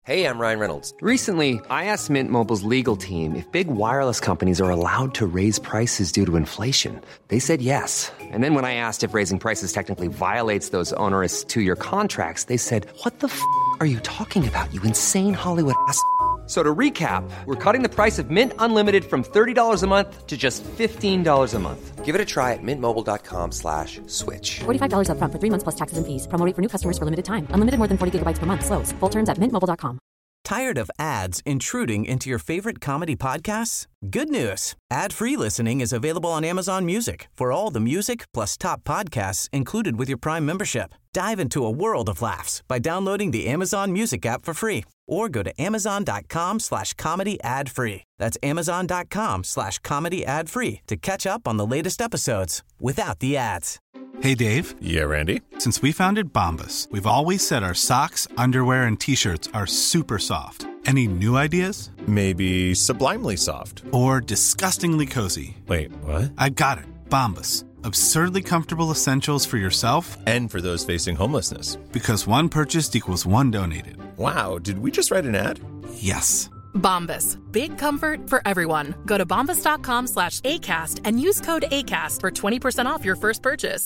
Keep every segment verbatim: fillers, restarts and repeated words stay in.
Hey, I'm Ryan Reynolds. Recently, I asked Mint Mobile's legal team if big wireless companies are allowed to raise prices due to inflation. They said yes. And then when I asked if raising prices technically violates those onerous two-year contracts, they said, what the f*** are you talking about, you insane Hollywood ass f- So to recap, we're cutting the price of Mint Unlimited from thirty dollars a month to just fifteen dollars a month. Give it a try at mintmobile.com slash switch. forty-five dollars up front for three months plus taxes and fees. Promo rate for new customers for limited time. Unlimited more than forty gigabytes per month. Slows full terms at mint mobile dot com. Tired of ads intruding into your favorite comedy podcasts? Good news. Ad-free listening is available on Amazon Music for all the music plus top podcasts included with your Prime membership. Dive into a world of laughs by downloading the Amazon Music app for free or go to amazon.com slash comedy ad free. That's amazon.com slash comedy ad free to catch up on the latest episodes without the ads. Hey, Dave. Yeah, Randy. Since we founded Bombas, we've always said our socks, underwear, and T-shirts are super soft. Any new ideas? Maybe sublimely soft. Or disgustingly cozy. Wait, what? I got it. Bombas. Absurdly comfortable essentials for yourself and for those facing homelessness. Because one purchased equals one donated. Wow, did we just write an ad? Yes. Bombas. Big comfort for everyone. Go to bombas.com slash ACAST and use code ACAST for twenty percent off your first purchase.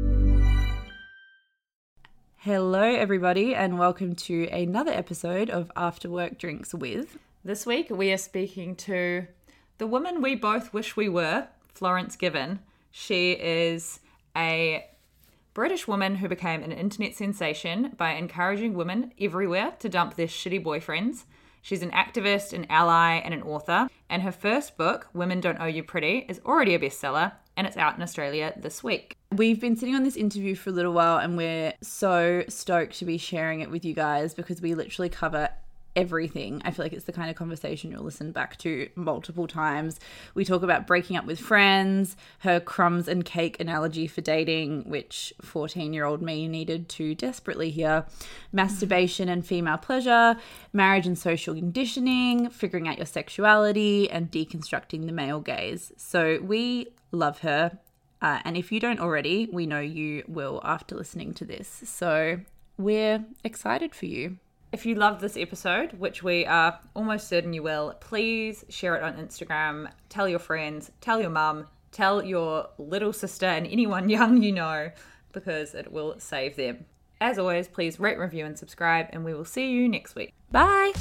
Hello, everybody, and welcome to another episode of After Work Drinks with. This week we are speaking to the woman we both wish we were, Florence Given. She is a British woman who became an internet sensation by encouraging women everywhere to dump their shitty boyfriends. She's an activist, an ally, and an author. And her first book, Women Don't Owe You Pretty, is already a bestseller, and it's out in Australia this week. We've been sitting on this interview for a little while, and we're so stoked to be sharing it with you guys because we literally cover everything. I feel like it's the kind of conversation you'll listen back to multiple times. We talk about breaking up with friends, her crumbs and cake analogy for dating, which fourteen-year-old me needed to desperately hear, masturbation and female pleasure, marriage and social conditioning, figuring out your sexuality, and deconstructing the male gaze. So we love her. Uh, and if you don't already, we know you will after listening to this. So we're excited for you. If you loved this episode, which we are almost certain you will, please share it on Instagram, tell your friends, tell your mum, tell your little sister and anyone young you know, because it will save them. As always, please rate, review, and subscribe, and we will see you next week. Bye!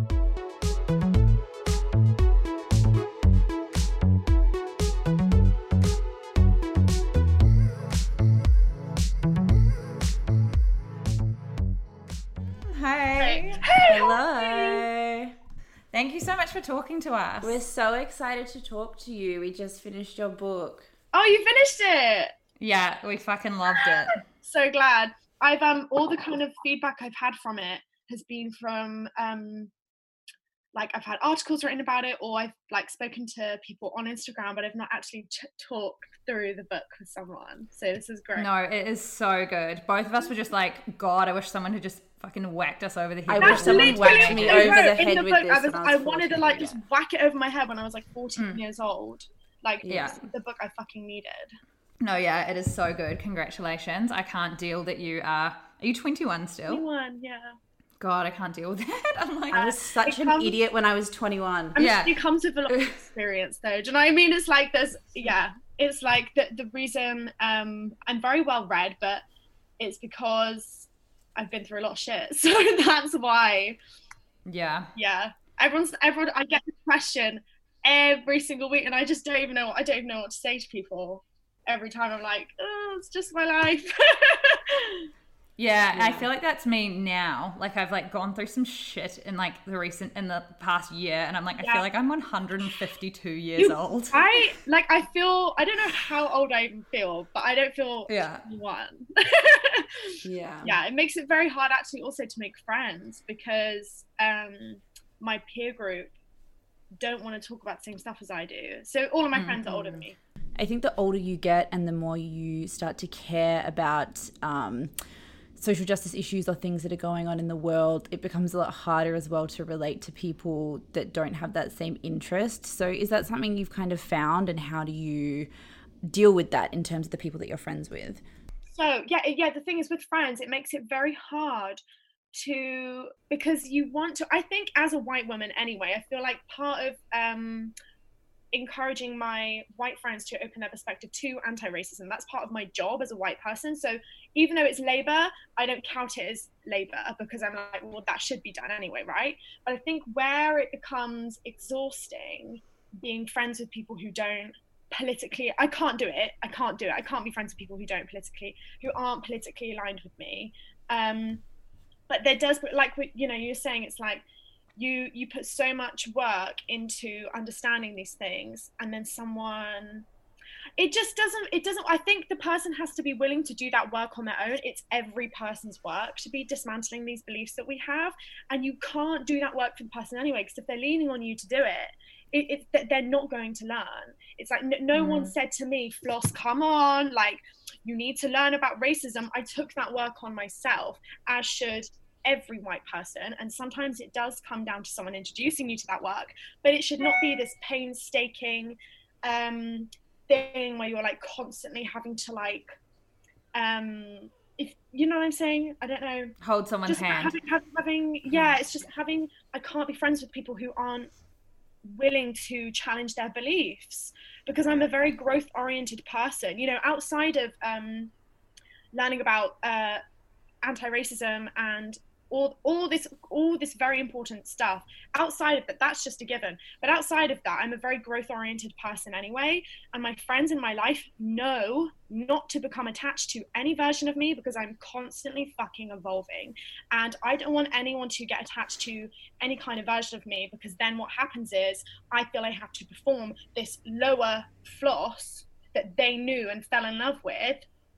Hey. Hey. Hello. Thank you so much for talking to us. We're so excited to talk to you. We just finished your book. Oh, you finished it? Yeah, we fucking loved it. So glad. I've um all the kind of feedback I've had from it has been from um like I've had articles written about it, or I've like spoken to people on Instagram, but I've not actually t- talked through the book with someone. So this is great. No, it is so good. Both of us were just like, God, I wish someone had just fucking whacked us over the head. I wish someone whacked me over the head the with book, this. I, was, I, I was wanted to like just whack it over my head when I was like fourteen Mm. years old. Like, Yeah. this is the book I fucking needed. No, yeah, it is so good. Congratulations. I can't deal that you are. Are you twenty-one still? twenty-one, yeah. God, I can't deal with that. I'm like, I was such an comes- idiot when I was twenty-one. I mean, Yeah. it comes with a lot of experience though. Do you know what I mean? It's like there's, yeah, it's like the, the reason um, I'm very well read, but it's because I've been through a lot of shit. So that's why, yeah. yeah. Everyone's, everyone, I get the question every single week and I just don't even know, I don't even know what to say to people. Every time I'm like, oh, it's just my life. Yeah, Yeah. I feel like that's me now. Like I've like gone through some shit in like the recent in the past year, and I'm like, I Yeah. feel like I'm one hundred fifty-two years You- old. I like I feel I don't know how old I even feel, but I don't feel Yeah. one. Yeah. Yeah, it makes it very hard actually also to make friends because um my peer group don't want to talk about the same stuff as I do. So all of my friends are older than me. I think the older you get and the more you start to care about um, social justice issues or things that are going on in the world, it becomes a lot harder as well to relate to people that don't have that same interest. So is that something you've kind of found, and how do you deal with that in terms of the people that you're friends with? So yeah, yeah, the thing is with friends, it makes it very hard to, because you want to, I think as a white woman anyway, I feel like part of um, encouraging my white friends to open their perspective to anti-racism, that's part of my job as a white person. So even though it's labor, I don't count it as labor, because I'm like, well, that should be done anyway, right? But I think where it becomes exhausting, being friends with people who don't politically, I can't do it, I can't do it, I can't be friends with people who don't politically, who aren't politically aligned with me. Um, but there does, like, you know, you're saying, it's like, you you put so much work into understanding these things, and then someone, it just doesn't, it doesn't, I think the person has to be willing to do that work on their own. It's every person's work to be dismantling these beliefs that we have, and you can't do that work for the person anyway, because if they're leaning on you to do it, it, it they're not going to learn. It's like, no, no mm. one said to me, Floss, come on, like, you need to learn about racism. I took that work on myself, as should every white person. And sometimes it does come down to someone introducing you to that work, but it should not be this painstaking um, thing where you're like constantly having to like, um, if you know what I'm saying, I don't know, hold someone's just hand. Having, having, having, yeah, it's just having, I can't be friends with people who aren't willing to challenge their beliefs, because I'm a very growth oriented person, you know, outside of um, learning about uh, anti-racism and all all this all this very important stuff. Outside of that, that's just a given. But outside of that, I'm a very growth-oriented person anyway, and my friends in my life know not to become attached to any version of me, because I'm constantly fucking evolving, and I don't want anyone to get attached to any kind of version of me, because then what happens is I feel I have to perform this lower Floss that they knew and fell in love with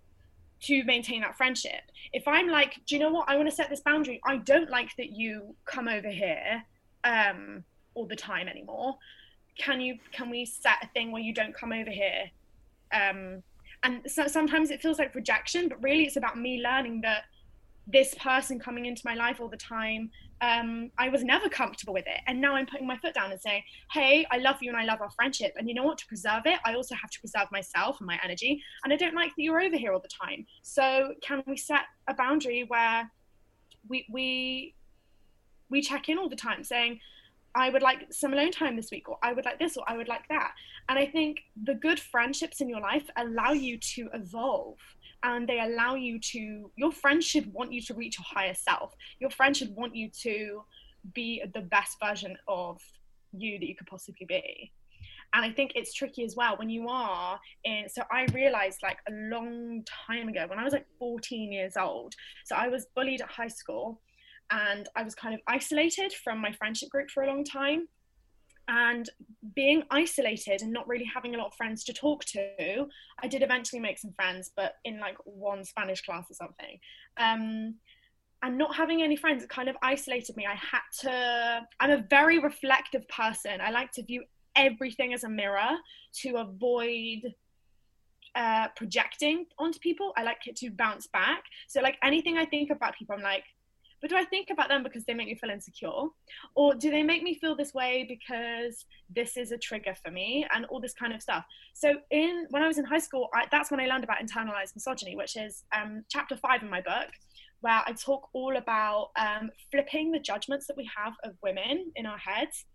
to maintain that friendship. If I'm like, do you know what, I want to set this boundary, I don't like that you come over here um all the time anymore, can you can we set a thing where you don't come over here? Um and so sometimes it feels like rejection, but really it's about me learning that this person coming into my life all the time, um, I was never comfortable with it. And now I'm putting my foot down and saying, hey, I love you and I love our friendship. And you know what, to preserve it, I also have to preserve myself and my energy. And I don't like that you're over here all the time. So can we set a boundary where we we we check in all the time saying, I would like some alone time this week, or I would like this, or I would like that. And I think the good friendships in your life allow you to evolve. And they allow you to, your friend should want you to reach your higher self. Your friend should want you to be the best version of you that you could possibly be. And I think it's tricky as well when you are in, so I realized like a long time ago, when I was like fourteen years old, so I was bullied at high school, and I was kind of isolated from my friendship group for a long time. And being isolated and not really having a lot of friends to talk to, I did eventually make some friends, but in like one Spanish class or something. Um, and not having any friends, it kind of isolated me. I had to, I'm a very reflective person. I like to view everything as a mirror to avoid uh, projecting onto people. I like it to bounce back. So like anything I think about people, I'm like, but do I think about them because they make me feel insecure? Or do they make me feel this way because this is a trigger for me, and all this kind of stuff? So in when I was in high school, I, that's when I learned about internalized misogyny, which is um, chapter five in my book, where I talk all about um, flipping the judgments that we have of women in our heads.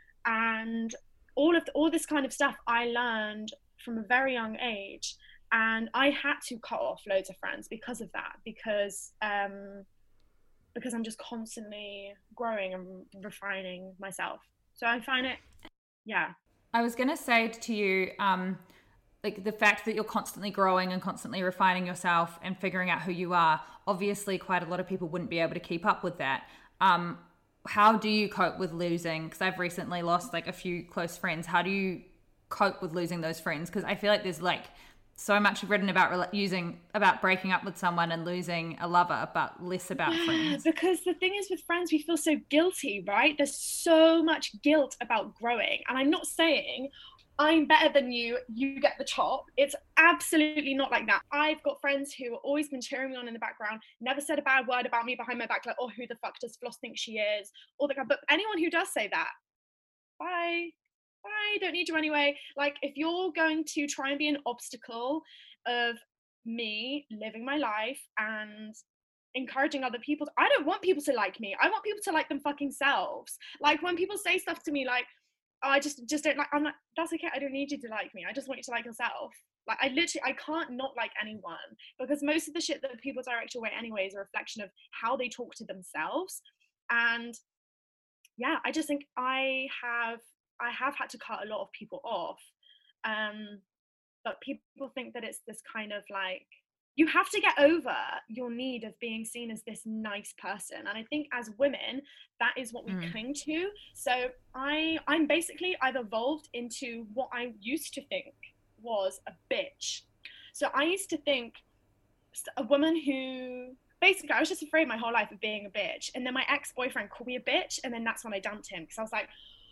And all of the, all this kind of stuff I learned from a very young age. And I had to cut off loads of friends because of that, because um, because I'm just constantly growing and refining myself. So I find it, yeah. I was going to say to you, um, like the fact that you're constantly growing and constantly refining yourself and figuring out who you are, obviously quite a lot of people wouldn't be able to keep up with that. Um, how do you cope with losing? Because I've recently lost like a few close friends. How do you cope with losing those friends? Because I feel like there's like so much written about using about breaking up with someone and losing a lover, but less about yeah, friends. Because the thing is with friends, we feel so guilty, right? There's so much guilt about growing. And I'm not saying I'm better than you, you get the top. It's absolutely not like that. I've got friends who have always been cheering me on in the background, never said a bad word about me behind my back, like, oh, who the fuck does Floss think she is? All the But anyone who does say that, bye. I don't need you anyway. Like, if you're going to try and be an obstacle of me living my life and encouraging other people. I don't want people to like me. I want people to like them fucking selves. Like when people say stuff to me like, oh, I just just don't like, I'm like, that's okay. I don't need you to like me. I just want you to like yourself. Like I literally, I can't not like anyone, because most of the shit that people direct your way anyway is a reflection of how they talk to themselves. And yeah, I just think I have, I have had to cut a lot of people off. Um, but people think that it's this kind of like, you have to get over your need of being seen as this nice person. And I think as women, that is what we mm. cling to. So I, I'm basically, I've evolved into what I used to think was a bitch. So I used to think a woman who, basically I was just afraid my whole life of being a bitch. And then my ex-boyfriend called me a bitch. And then that's when I dumped him, because I was like,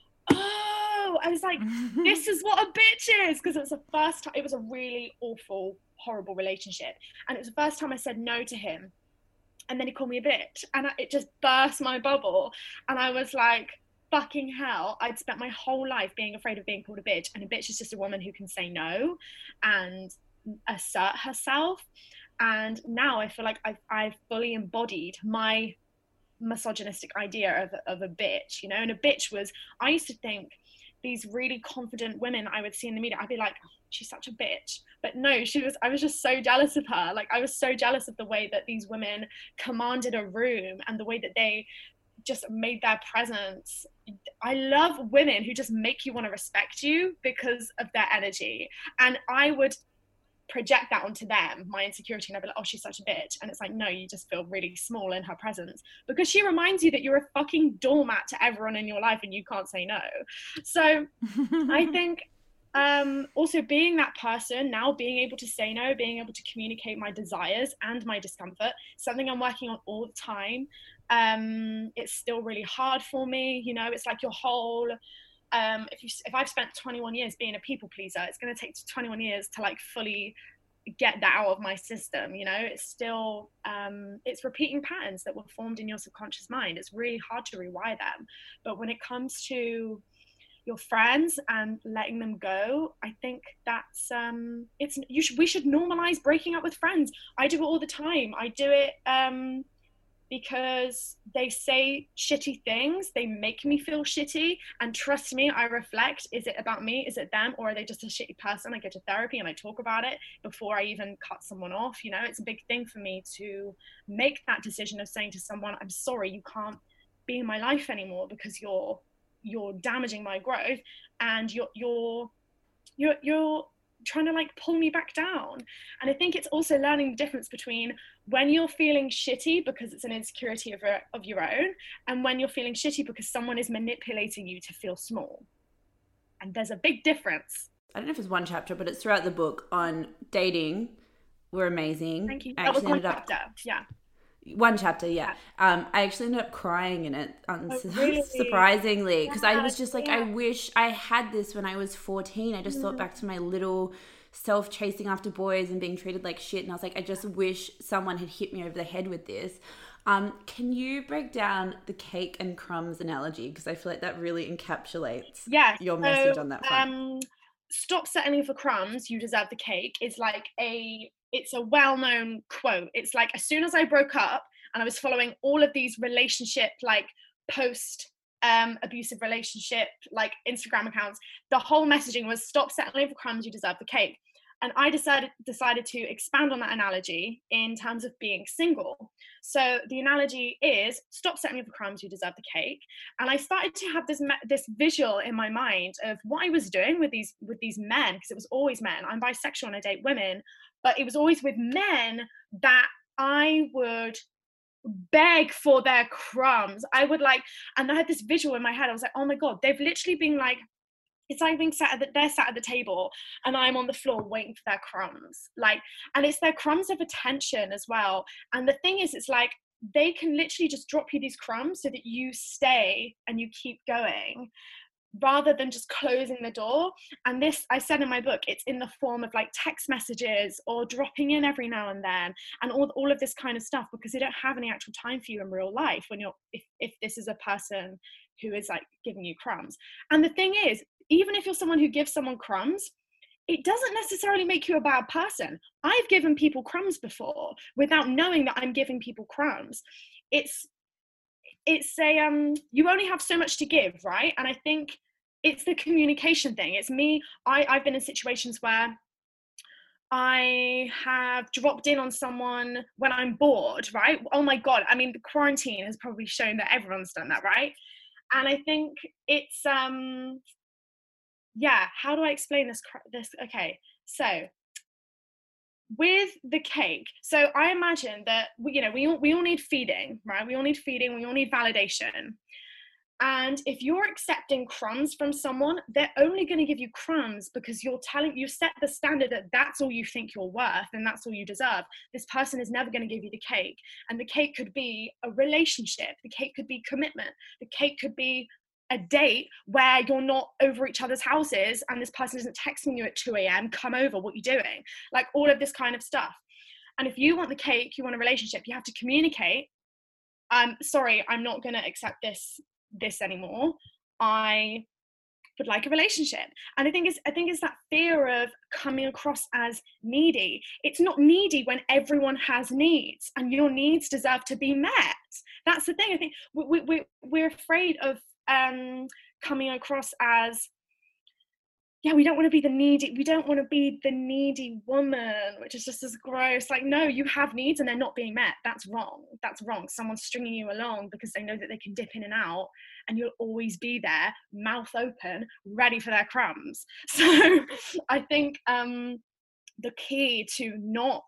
oh, I was like, this is what a bitch is. Because it was the first time, it was a really awful, horrible relationship, and it was the first time I said no to him, and then he called me a bitch, and I, it just burst my bubble. And I was like, fucking hell, I'd spent my whole life being afraid of being called a bitch, and a bitch is just a woman who can say no and assert herself. And now I feel like I've, I've fully embodied my misogynistic idea of, of a bitch, you know. And a bitch was, I used to think these really confident women I would see in the media, I'd be like, oh, she's such a bitch. But no, she was, I was just so jealous of her. Like I was so jealous of the way that these women commanded a room and the way that they just made their presence. I love women who just make you want to respect you because of their energy. And I would project that onto them, my insecurity, and I'd be like, oh, she's such a bitch. And it's like, no, you just feel really small in her presence, because she reminds you that you're a fucking doormat to everyone in your life and you can't say no. So I think um also being that person now, being able to say no, being able to communicate my desires and my discomfort, something I'm working on all the time. Um it's still really hard for me, you know. It's like your whole um if you if I've spent twenty-one years being a people pleaser, it's going to take twenty-one years to like fully get that out of my system, you know. It's still um it's repeating patterns that were formed in your subconscious mind. It's really hard to rewire them. But when it comes to your friends and letting them go, I think that's um it's you should we should normalize breaking up with friends. I do it all the time. I do it um because they say shitty things, they make me feel shitty, and trust me, I reflect, is it about me, is it them, or are they just a shitty person? I go to therapy and I talk about it before I even cut someone off. You know, it's a big thing for me to make that decision of saying to someone, I'm sorry, you can't be in my life anymore because you're you're damaging my growth, and you're you're you're you're trying to like pull me back down. And I think it's also learning the difference between when you're feeling shitty because it's an insecurity of, a, of your own, and when you're feeling shitty because someone is manipulating you to feel small. And there's a big difference. I don't know if it's one chapter, but it's throughout the book on dating. We're amazing. Thank you. I that was one ended chapter. Up, yeah. One chapter, yeah. Um, I actually ended up crying in it, um, oh, really? surprisingly, because yeah, I was just like, yeah. I wish I had this when I was fourteen. I just mm. thought back to my little self chasing after boys and being treated like shit, and I was like, I just wish someone had hit me over the head with this. Um, can you break down the cake and crumbs analogy? Because I feel like that really encapsulates yes. your so, message on that front. Um, stop settling for crumbs, you deserve the cake is like a, it's a well-known quote. It's like, as soon as I broke up and I was following all of these relationship, like post um, abusive relationship, like Instagram accounts, the whole messaging was stop settling for crumbs, you deserve the cake. And I decided decided to expand on that analogy in terms of being single. So the analogy is stop settling for crumbs, you deserve the cake. And I started to have this this visual in my mind of what I was doing with these with these men, because it was always men. I'm bisexual and I date women, but it was always with men that I would beg for their crumbs. I would like, and I had this visual in my head. I was like, oh my God, they've literally been like, it's like being sat at the, they're sat at the table and I'm on the floor waiting for their crumbs. Like, and it's their crumbs of attention as well. And the thing is, it's like, they can literally just drop you these crumbs so that you stay and you keep going, rather than just closing the door. And this, I said in my book, it's in the form of like text messages or dropping in every now and then, and all, all of this kind of stuff, because they don't have any actual time for you in real life when you're, if, if this is a person who is like giving you crumbs. And the thing is, even if you're someone who gives someone crumbs, it doesn't necessarily make you a bad person. I've given people crumbs before without knowing that I'm giving people crumbs. It's, it's a, um, you only have so much to give, right? And I think it's the communication thing. It's me, I, I've been in situations where I have dropped in on someone when I'm bored, right? Oh my God. I mean, the quarantine has probably shown that everyone's done that, right? And I think it's, um, yeah, how do I explain this? This Okay, so with the cake, so I imagine that, we, you know, we all, we all need feeding, right? We all need feeding, we all need validation. And if you're accepting crumbs from someone, they're only going to give you crumbs because you're telling, you set the standard that that's all you think you're worth and that's all you deserve. This person is never going to give you the cake. And the cake could be a relationship. The cake could be commitment. The cake could be a date where you're not over each other's houses and this person isn't texting you at two a.m. come over, what you doing? Like all of this kind of stuff. And if you want the cake, you want a relationship, you have to communicate. Um, sorry, I'm not going to accept this this anymore. I would like a relationship. And I think it's I think it's that fear of coming across as needy. It's not needy when everyone has needs and your needs deserve to be met. That's the thing. I think we, we, we're afraid of um, coming across as, yeah, we don't want to be the needy, we don't want to be the needy woman, which is just as gross. Like, no, you have needs and they're not being met. That's wrong. That's wrong. Someone's stringing you along because they know that they can dip in and out and you'll always be there, mouth open, ready for their crumbs. So I think um, the key to not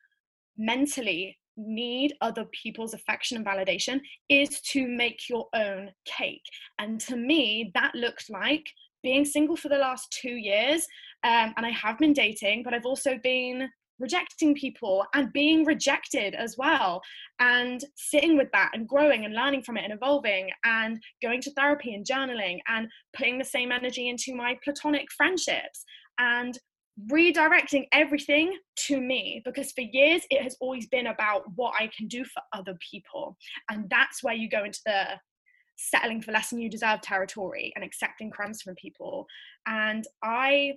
mentally need other people's affection and validation is to make your own cake. And to me, that looked like being single for the last two years, um, and I have been dating, but I've also been rejecting people and being rejected as well, and sitting with that and growing and learning from it and evolving and going to therapy and journaling and putting the same energy into my platonic friendships and redirecting everything to me, because for years it has always been about what I can do for other people. And that's where you go into the settling for less than you deserve territory and accepting crumbs from people. And I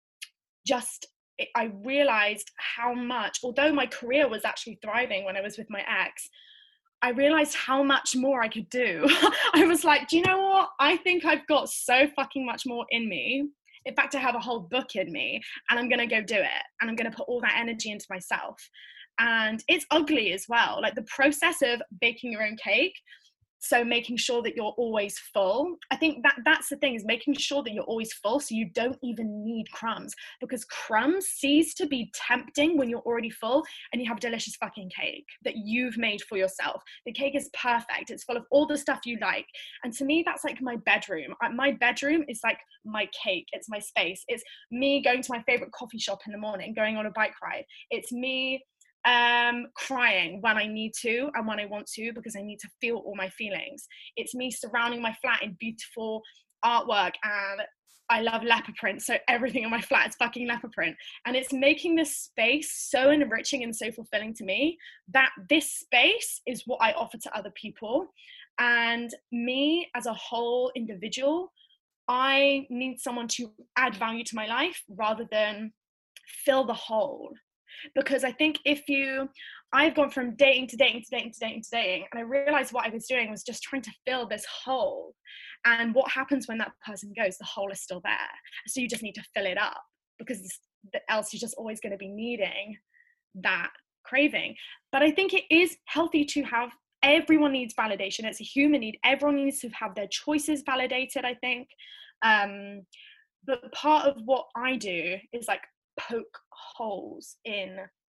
just, I realized how much, although my career was actually thriving when I was with my ex, I realized how much more I could do. I was like, do you know what? I think I've got so fucking much more in me. In fact, I have a whole book in me and I'm going to go do it. And I'm going to put all that energy into myself. And it's ugly as well. Like the process of baking your own cake. So making sure that you're always full. I think that that's the thing, is making sure that you're always full so you don't even need crumbs, because crumbs cease to be tempting when you're already full and you have a delicious fucking cake that you've made for yourself. The cake is perfect. It's full of all the stuff you like. And to me, that's like my bedroom. My bedroom is like my cake. It's my space. It's me going to my favorite coffee shop in the morning, going on a bike ride. It's me um crying when I need to and when I want to, because I need to feel all my feelings. It's me surrounding my flat in beautiful artwork, and I love leopard print, so everything in my flat is fucking leopard print. And it's making this space so enriching and so fulfilling to me that this space is what I offer to other people. And me as a whole individual, I need someone to add value to my life rather than fill the hole. Because I think if you, I've gone from dating to dating to dating to dating to dating, and I realized what I was doing was just trying to fill this hole. And what happens when that person goes? The hole is still there. So you just need to fill it up, because else you're just always going to be needing that craving. But I think it is healthy to have, everyone needs validation. It's a human need. Everyone needs to have their choices validated, I think. Um, but part of what I do is like poke holes in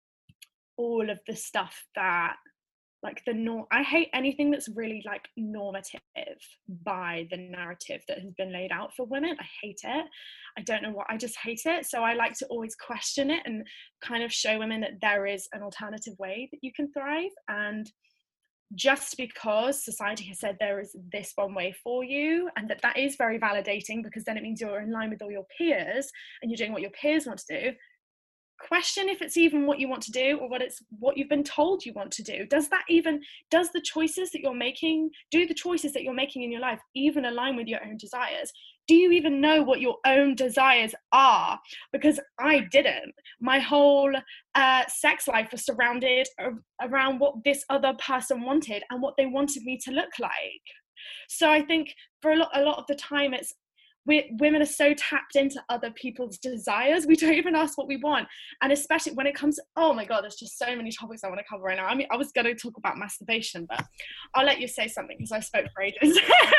all of the stuff that, like the norm, I hate anything that's really like normative by the narrative that has been laid out for women. I hate it. I don't know what, I just hate it. So I like to always question it and kind of show women that there is an alternative way that you can thrive. And just because society has said there is this one way for you, and that that is very validating, because then it means you're in line with all your peers and you're doing what your peers want to do, question if it's even what you want to do, or what it's what you've been told you want to do. Does that even, does the choices that you're making, do the choices that you're making in your life even align with your own desires? Do you even know what your own desires are? Because I didn't. My whole uh, sex life was surrounded around what this other person wanted and what they wanted me to look like. So I think for a lot, a lot of the time, it's we women are so tapped into other people's desires, we don't even ask what we want. And especially when it comes, oh my God, there's just so many topics I want to cover right now. I mean, I was going to talk about masturbation, but I'll let you say something because I spoke for ages.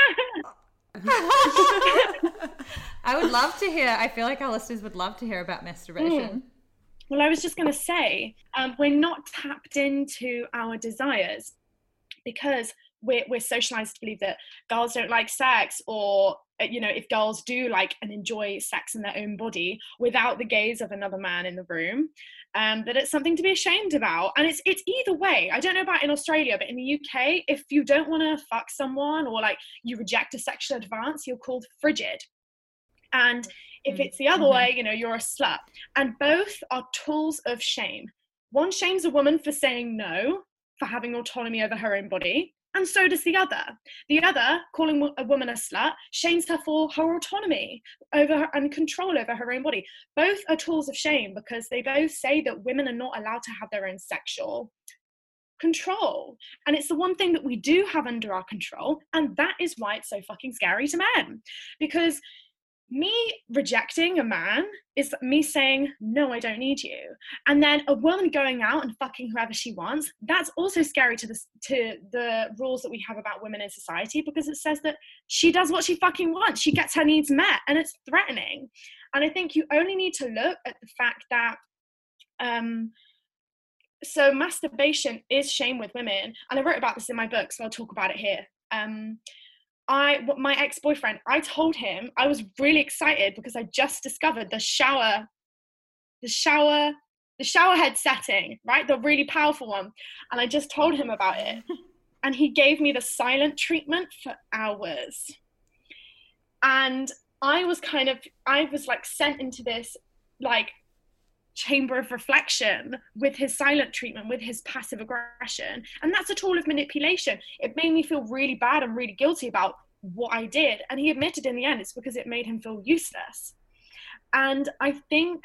I would love to hear, I feel like our listeners would love to hear about masturbation. Mm. Well, I was just going to say, um, we're not tapped into our desires because we're, we're socialized to believe that girls don't like sex, or, you know, if girls do like and enjoy sex in their own body without the gaze of another man in the room, um, that it's something to be ashamed about. And it's it's either way. I don't know about in Australia, but in the U K, if you don't want to fuck someone, or like you reject a sexual advance, you're called frigid. And if it's the other mm-hmm. way, you know, you're a slut. And both are tools of shame. One shames a woman for saying no, for having autonomy over her own body. And so does the other. The other, calling a woman a slut, shames her for her autonomy over her, and control over her own body. Both are tools of shame because they both say that women are not allowed to have their own sexual control. And it's the one thing that we do have under our control. And that is why it's so fucking scary to men. Because me rejecting a man is me saying, no, I don't need you. And then a woman going out and fucking whoever she wants, that's also scary to the, to the rules that we have about women in society, because it says that she does what she fucking wants. She gets her needs met, and it's threatening. And I think you only need to look at the fact that, um, so masturbation is shame with women. And I wrote about this in my book, so I'll talk about it here. Um, I, my ex-boyfriend, I told him, I was really excited because I just discovered the shower, the shower, the shower head setting, right? The really powerful one. And I just told him about it. And he gave me the silent treatment for hours. And I was kind of, I was like sent into this like chamber of reflection with his silent treatment, with his passive aggression. And that's a tool of manipulation. It made me feel really bad and really guilty about what I did. And he admitted in the end it's because it made him feel useless. And I think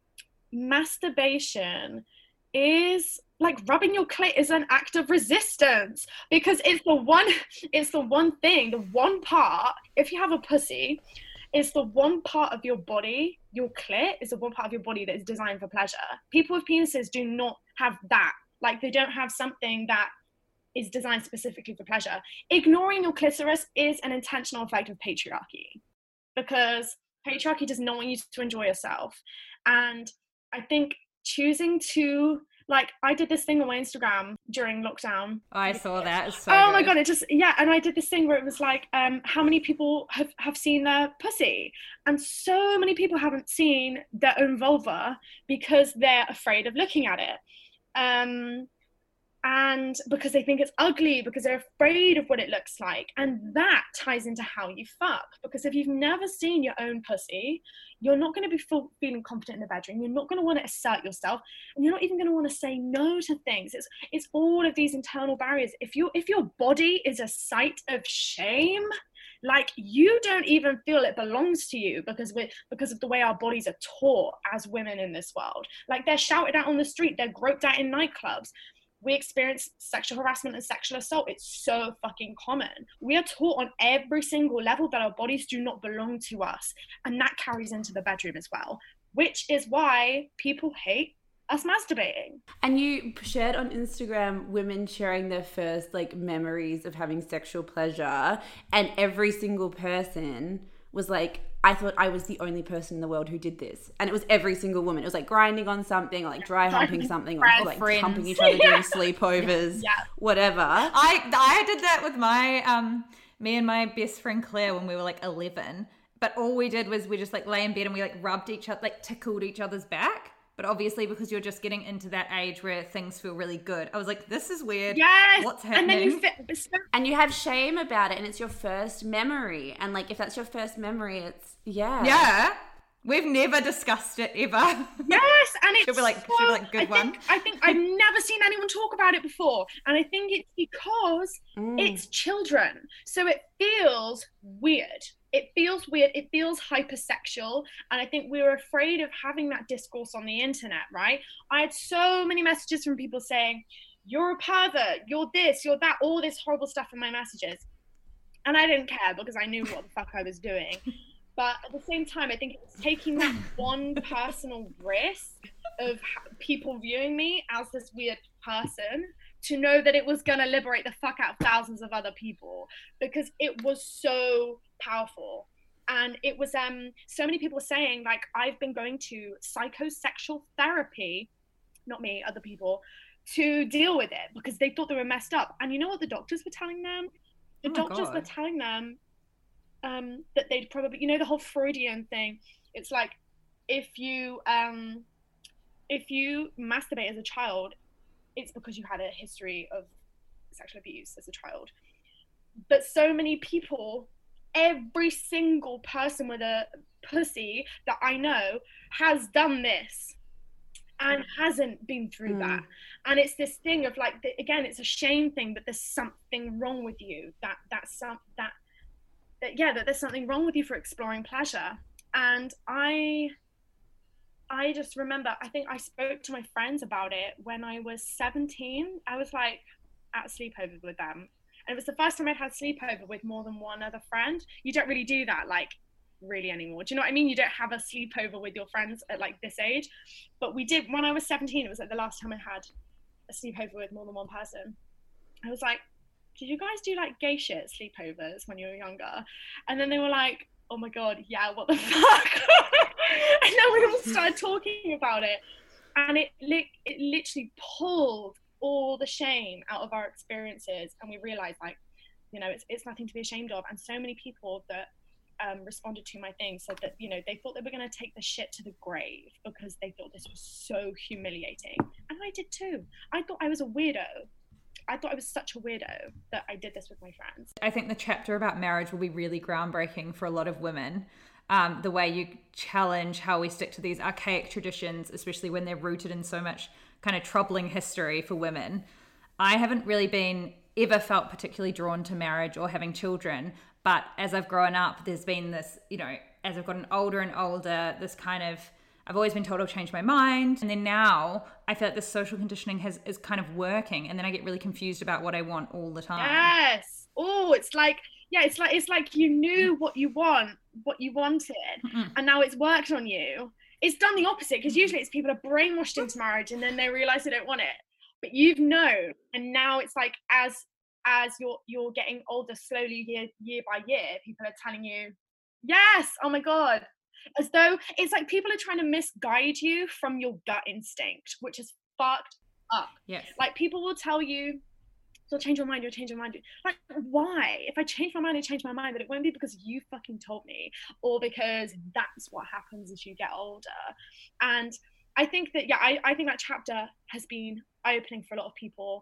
masturbation is like rubbing your clit is an act of resistance, because it's the one, it's the one thing, the one part, if you have a pussy, it's the one part of your body, your clit is the one part of your body that is designed for pleasure. People with penises do not have that. Like, they don't have something that is designed specifically for pleasure. Ignoring your clitoris is an intentional effect of patriarchy, because patriarchy does not want you to enjoy yourself. And I think choosing to, like, I did this thing on my Instagram during lockdown. Oh, I saw that. It's so oh good. my God, it just, yeah. And I did this thing where it was like, um, how many people have, have seen their pussy? And so many people haven't seen their own vulva because they're afraid of looking at it. Um, and because they think it's ugly, because they're afraid of what it looks like. And that ties into how you fuck. Because if you've never seen your own pussy, you're not going to be full, feeling confident in the bedroom. You're not going to want to assert yourself, and you're not even going to want to say no to things. It's it's all of these internal barriers. If you if your body is a site of shame, like, you don't even feel it belongs to you, because we because of the way our bodies are taught as women in this world. Like, they're shouted at on the street, they're groped at in nightclubs. We experience sexual harassment and sexual assault. It's so fucking common. We are taught on every single level that our bodies do not belong to us. And that carries into the bedroom as well, which is why people hate us masturbating. And you shared on Instagram women sharing their first like memories of having sexual pleasure, and every single person was like, I thought I was the only person in the world who did this. And it was every single woman. It was like grinding on something, or like dry humping something, or, or like friends. humping each other during sleepovers, yeah. whatever. I I did that with my, um, me and my best friend Claire when we were like eleven. But all we did was we just like lay in bed and we like rubbed each other, like tickled each other's back. But obviously, because you're just getting into that age where things feel really good, I was like, this is weird. Yes. What's happening? And then you fit, and you have shame about it, and it's your first memory. And like, if that's your first memory, it's, yeah. Yeah. We've never discussed it ever. Yes, and it's she'll be like, so, she'll be like, good I one. Think, I think I've never seen anyone talk about it before, and I think it's because Mm. it's children, so it feels weird. It feels weird. It feels hypersexual, and I think we were afraid of having that discourse on the internet, right? I had so many messages from people saying, "You're a pervert. You're this. You're that." All this horrible stuff in my messages, and I didn't care because I knew what the fuck I was doing. But at the same time, I think it's taking that one personal risk of people viewing me as this weird person to know that it was going to liberate the fuck out of thousands of other people, because it was so powerful. And it was, um, so many people saying, like, I've been going to psychosexual therapy, not me, other people, to deal with it because they thought they were messed up. And you know what the doctors were telling them? The Oh doctors God. were telling them um, that they'd probably, you know, the whole Freudian thing. It's like, if you, um, if you masturbate as a child, it's because you had a history of sexual abuse as a child. But so many people, every single person with a pussy that I know has done this and hasn't been through Mm. that. And it's this thing of like, the, again, it's a shame thing, but there's something wrong with you. That that's some that, that yeah, that there's something wrong with you for exploring pleasure. And I I just remember, I think I spoke to my friends about it when I was seventeen. I was like at a sleepover with them. And it was the first time I'd had sleepover with more than one other friend. You don't really do that, like, really anymore. Do you know what I mean? You don't have a sleepover with your friends at like this age. But we did when I was seventeen. It was like the last time I had a sleepover with more than one person. I was like, did you guys do like gay shit sleepovers when you were younger? And then they were like, oh my God, yeah, what the fuck? And then we all started talking about it. And it, li- it literally pulled all the shame out of our experiences. And we realized, like, you know, it's it's nothing to be ashamed of. And so many people that um, responded to my thing said that, you know, they thought they were going to take the shit to the grave because they thought this was so humiliating. And I did too. I thought I was a weirdo. I thought I was such a weirdo that I did this with my friends. I think the chapter about marriage will be really groundbreaking for a lot of women. Um, the way you challenge how we stick to these archaic traditions, especially when they're rooted in so much kind of troubling history for women. I haven't really been ever felt particularly drawn to marriage or having children, but as I've grown up, there's been this, you know, as I've gotten older and older, this kind of, I've always been told I'll change my mind. And then now I feel like this social conditioning has is kind of working. And then I get really confused about what I want all the time. Yes. Oh, it's like, yeah, it's like, it's like you knew what you want, what you wanted, Mm-mm. and now it's worked on you. It's done the opposite, because usually it's people are brainwashed into marriage and then they realize they don't want it. But you've known, and now it's like as as you're you're getting older, slowly year year by year, people are telling you, yes, oh my God. As though it's like people are trying to misguide you from your gut instinct, which is fucked up. Yes. Like people will tell you, you'll change your mind, you'll change your mind. Like, why? If I change my mind, I change my mind, but it won't be because you fucking told me, or because that's what happens as you get older. And I think that, yeah, I, I think that chapter has been eye-opening for a lot of people.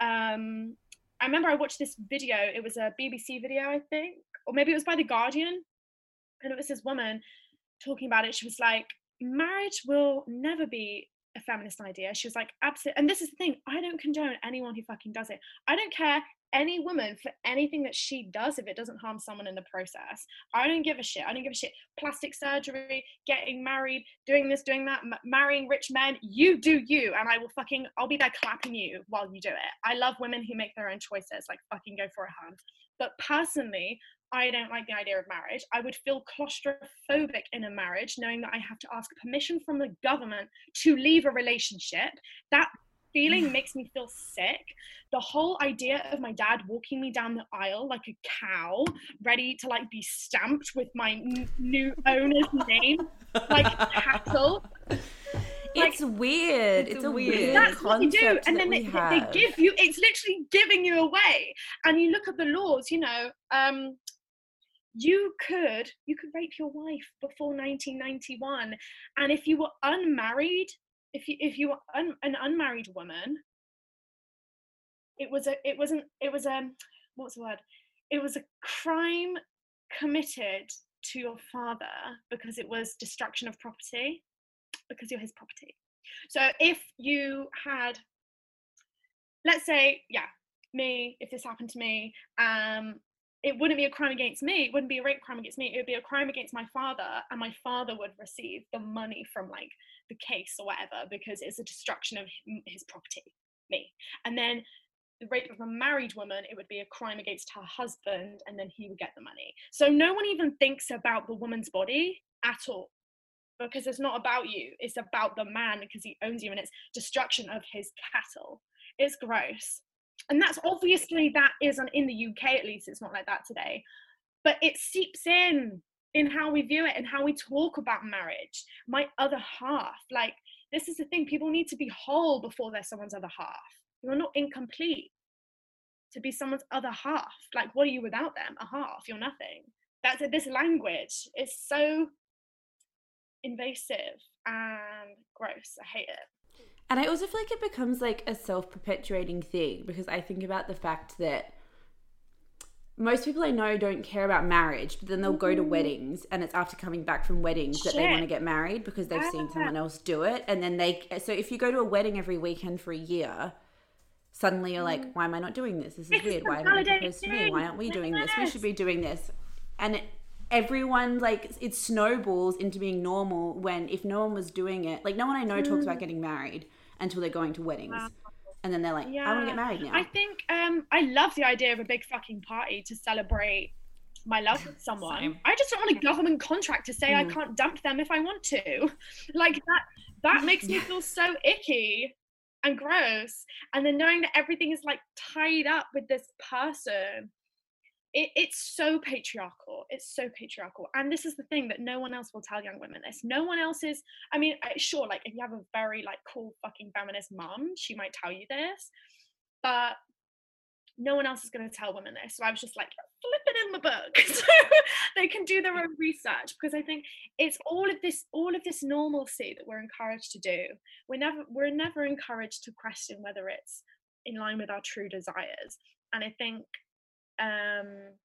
Um, I remember I watched this video, it was a B B C video, I think, or maybe it was by The Guardian, and it was this woman talking about it. She was like, marriage will never be a feminist idea. She was like, absolutely. And this is the thing, I don't condone anyone who fucking does it. I don't care any woman for anything that she does if it doesn't harm someone in the process. I don't give a shit. I don't give a shit. Plastic surgery, getting married, doing this, doing that, m- marrying rich men, you do you, and I will fucking, I'll be there clapping you while you do it. I love women who make their own choices, like fucking go for a hun. But personally, I don't like the idea of marriage. I would feel claustrophobic in a marriage, knowing that I have to ask permission from the government to leave a relationship. That feeling makes me feel sick. The whole idea of my dad walking me down the aisle like a cow, ready to like be stamped with my n- new owner's name, like cattle. It's Like, weird. It's, it's a weird weird that's what they do, concept and that then they, we they have. give you, it's literally giving you away. And you look at the laws, you know, um you could you could rape your wife before nineteen ninety-one, and if you were unmarried, if you if you were un, an unmarried woman, it was a it wasn't it was a what's the word it was a crime committed to your father because it was destruction of property, because you're his property. So if you had, let's say, yeah, me, if this happened to me, um, it wouldn't be a crime against me. It wouldn't be a rape crime against me. It would be a crime against my father, and my father would receive the money from like the case or whatever, because it's a destruction of his property, me. And then the rape of a married woman, it would be a crime against her husband, and then he would get the money. So no one even thinks about the woman's body at all, because it's not about you. It's about the man, because he owns you, and it's destruction of his cattle. It's gross. And that's obviously, that isn't in the U K, at least it's not like that today. But it seeps in, in how we view it and how we talk about marriage. My other half, like, this is the thing, people need to be whole before they're someone's other half. You're not incomplete to be someone's other half. Like, what are you without them? A half, you're nothing. That's it. This language is so invasive and gross. I hate it. And I also feel like it becomes like a self-perpetuating thing, because I think about the fact that most people I know don't care about marriage, but then they'll go to weddings, and it's after coming back from weddings that they want to get married because they've seen someone else do it. And then they, so if you go to a wedding every weekend for a year, suddenly you're like, why am I not doing this? This is weird. Why haven't they proposed to me? Why aren't we doing this? We should be doing this. And it, everyone, like, it snowballs into being normal, when if no one was doing it, like, no one I know talks about getting married until they're going to weddings. Wow. And then they're like, yeah. I want to get married now. I think um, I love the idea of a big fucking party to celebrate my love with someone. Same. I just don't want a government contract to say mm. I can't dump them if I want to. Like, that that makes me feel so icky and gross. And then knowing that everything is like tied up with this person, it, it's so patriarchal. It's so patriarchal. And this is the thing that no one else will tell young women this. No one else is, I mean, sure, like, if you have a very like cool fucking feminist mom, she might tell you this, but no one else is going to tell women this. So I was just like, flip it in the book so they can do their own research, because I think it's all of this, all of this normalcy that we're encouraged to do. We're never, we're never encouraged to question whether it's in line with our true desires. And I think, um,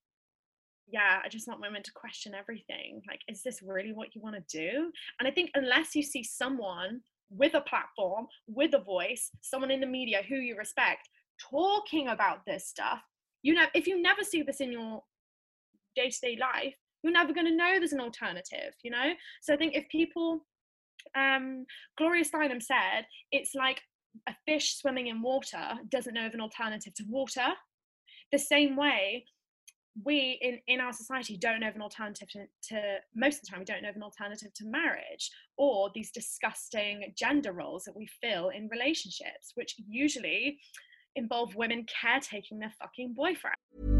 yeah, I just want women to question everything. Like, is this really what you want to do? And I think unless you see someone with a platform, with a voice, someone in the media who you respect, talking about this stuff, you know, if you never see this in your day-to-day life, you're never going to know there's an alternative, you know? So I think if people, um, Gloria Steinem said, it's like a fish swimming in water doesn't know of an alternative to water. The same way, we in, in our society don't know of an alternative to, to, most of the time, we don't know of an alternative to marriage, or these disgusting gender roles that we fill in relationships, which usually involve women caretaking their fucking boyfriend.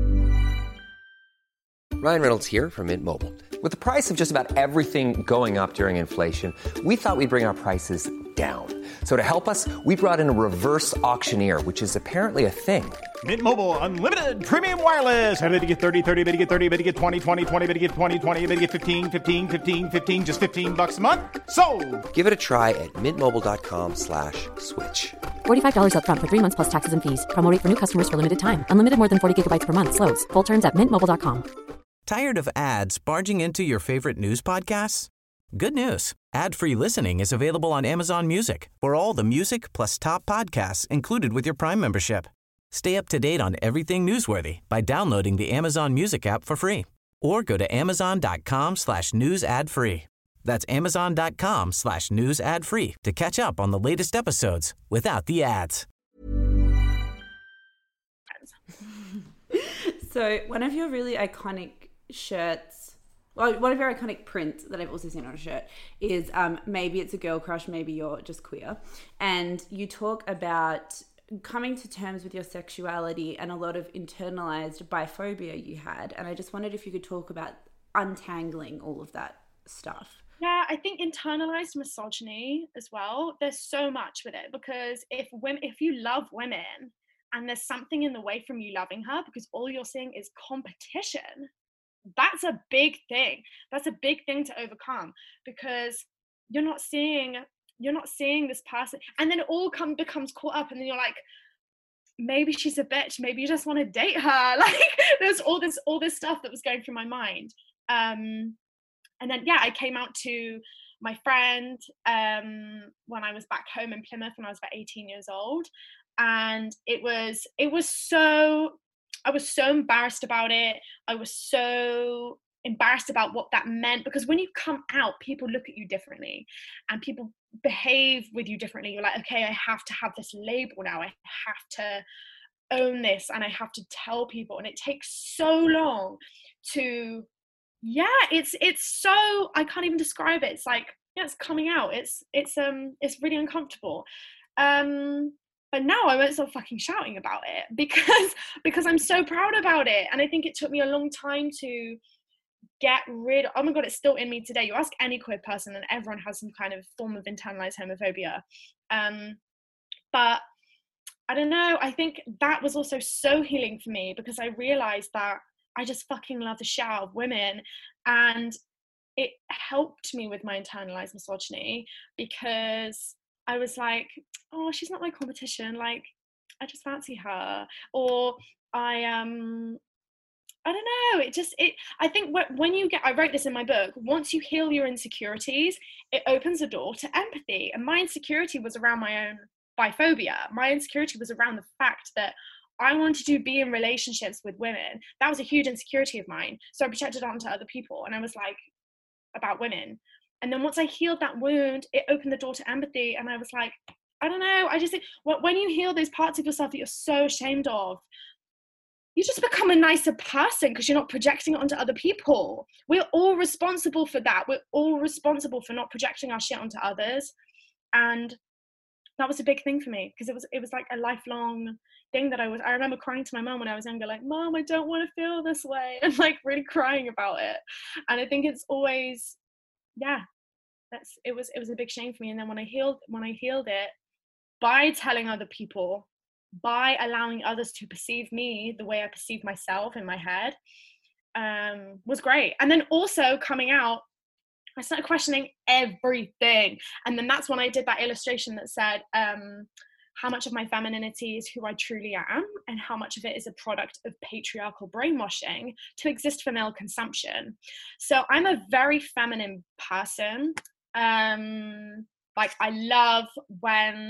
Ryan Reynolds here from Mint Mobile. With the price of just about everything going up during inflation, we thought we'd bring our prices down. So to help us, we brought in a reverse auctioneer, which is apparently a thing. Mint Mobile Unlimited Premium Wireless. How to get thirty, thirty, how to get thirty, how to get twenty, twenty, twenty, how to get twenty, twenty, how to get fifteen, fifteen, fifteen, fifteen, just fifteen bucks a month? Sold! Give it a try at mintmobile.com slash switch. forty-five dollars up front for three months plus taxes and fees. Promo rate for new customers for limited time. Unlimited more than forty gigabytes per month. Slows full terms at mint mobile dot com. Tired of ads barging into your favorite news podcasts? Good news. Ad-free listening is available on Amazon Music for all the music plus top podcasts included with your Prime membership. Stay up to date on everything newsworthy by downloading the Amazon Music app for free, or go to amazon.com slash news ad free. That's amazon.com slash news ad free to catch up on the latest episodes without the ads. So one of your really iconic shirts, well, one of your iconic prints that I've also seen on a shirt is um, maybe it's a girl crush, maybe you're just queer. And you talk about coming to terms with your sexuality and a lot of internalized biphobia you had. And I just wondered if you could talk about untangling all of that stuff. Yeah, I think internalized misogyny as well. There's so much with it, because if women, if you love women and there's something in the way from you loving her because all you're seeing is competition, that's a big thing. That's a big thing to overcome, because you're not seeing you're not seeing this person, and then it all come becomes caught up, and then you're like, maybe she's a bitch, maybe you just want to date her. Like, there's all this all this stuff that was going through my mind. Um and then, yeah, I came out to my friend um, when I was back home in Plymouth when I was about eighteen years old. And it was, it was so, I was so embarrassed about it. I was so embarrassed about what that meant, because when you come out, people look at you differently and people behave with you differently. You're like, okay, I have to have this label now. I have to own this and I have to tell people. And it takes so long to, yeah, it's, it's so, I can't even describe it. It's like, yeah, it's coming out. It's, it's, um, it's really uncomfortable. Um, But now I won't stop fucking shouting about it because because I'm so proud about it. And I think it took me a long time to get rid of, oh my God, it's still in me today. You ask any queer person and everyone has some kind of form of internalized homophobia. Um, but I don't know, I think that was also so healing for me because I realized that I just fucking love the shit out of women. And it helped me with my internalized misogyny because I was like, oh, she's not my competition. Like, I just fancy her. Or I, um, I don't know. It just, it, I think when you get, I wrote this in my book, once you heal your insecurities, it opens a door to empathy. And my insecurity was around my own biphobia. My insecurity was around the fact that I wanted to be in relationships with women. That was a huge insecurity of mine. So I projected it onto other people. And I was like, about women. And then once I healed that wound, it opened the door to empathy. And I was like, I don't know. I just think when you heal those parts of yourself that you're so ashamed of, you just become a nicer person because you're not projecting it onto other people. We're all responsible for that. We're all responsible for not projecting our shit onto others. And that was a big thing for me because it was, it was like a lifelong thing that I was, I remember crying to my mom when I was younger, like, Mom, I don't want to feel this way. And like really crying about it. And I think it's always, yeah, that's, it was, it was a big shame for me. And then when I healed, when I healed it by telling other people, by allowing others to perceive me the way I perceive myself in my head, um, was great. And then also coming out, I started questioning everything. And then that's when I did that illustration that said, um, how much of my femininity is who I truly am and how much of it is a product of patriarchal brainwashing to exist for male consumption. So I'm a very feminine person. Um, like I love when,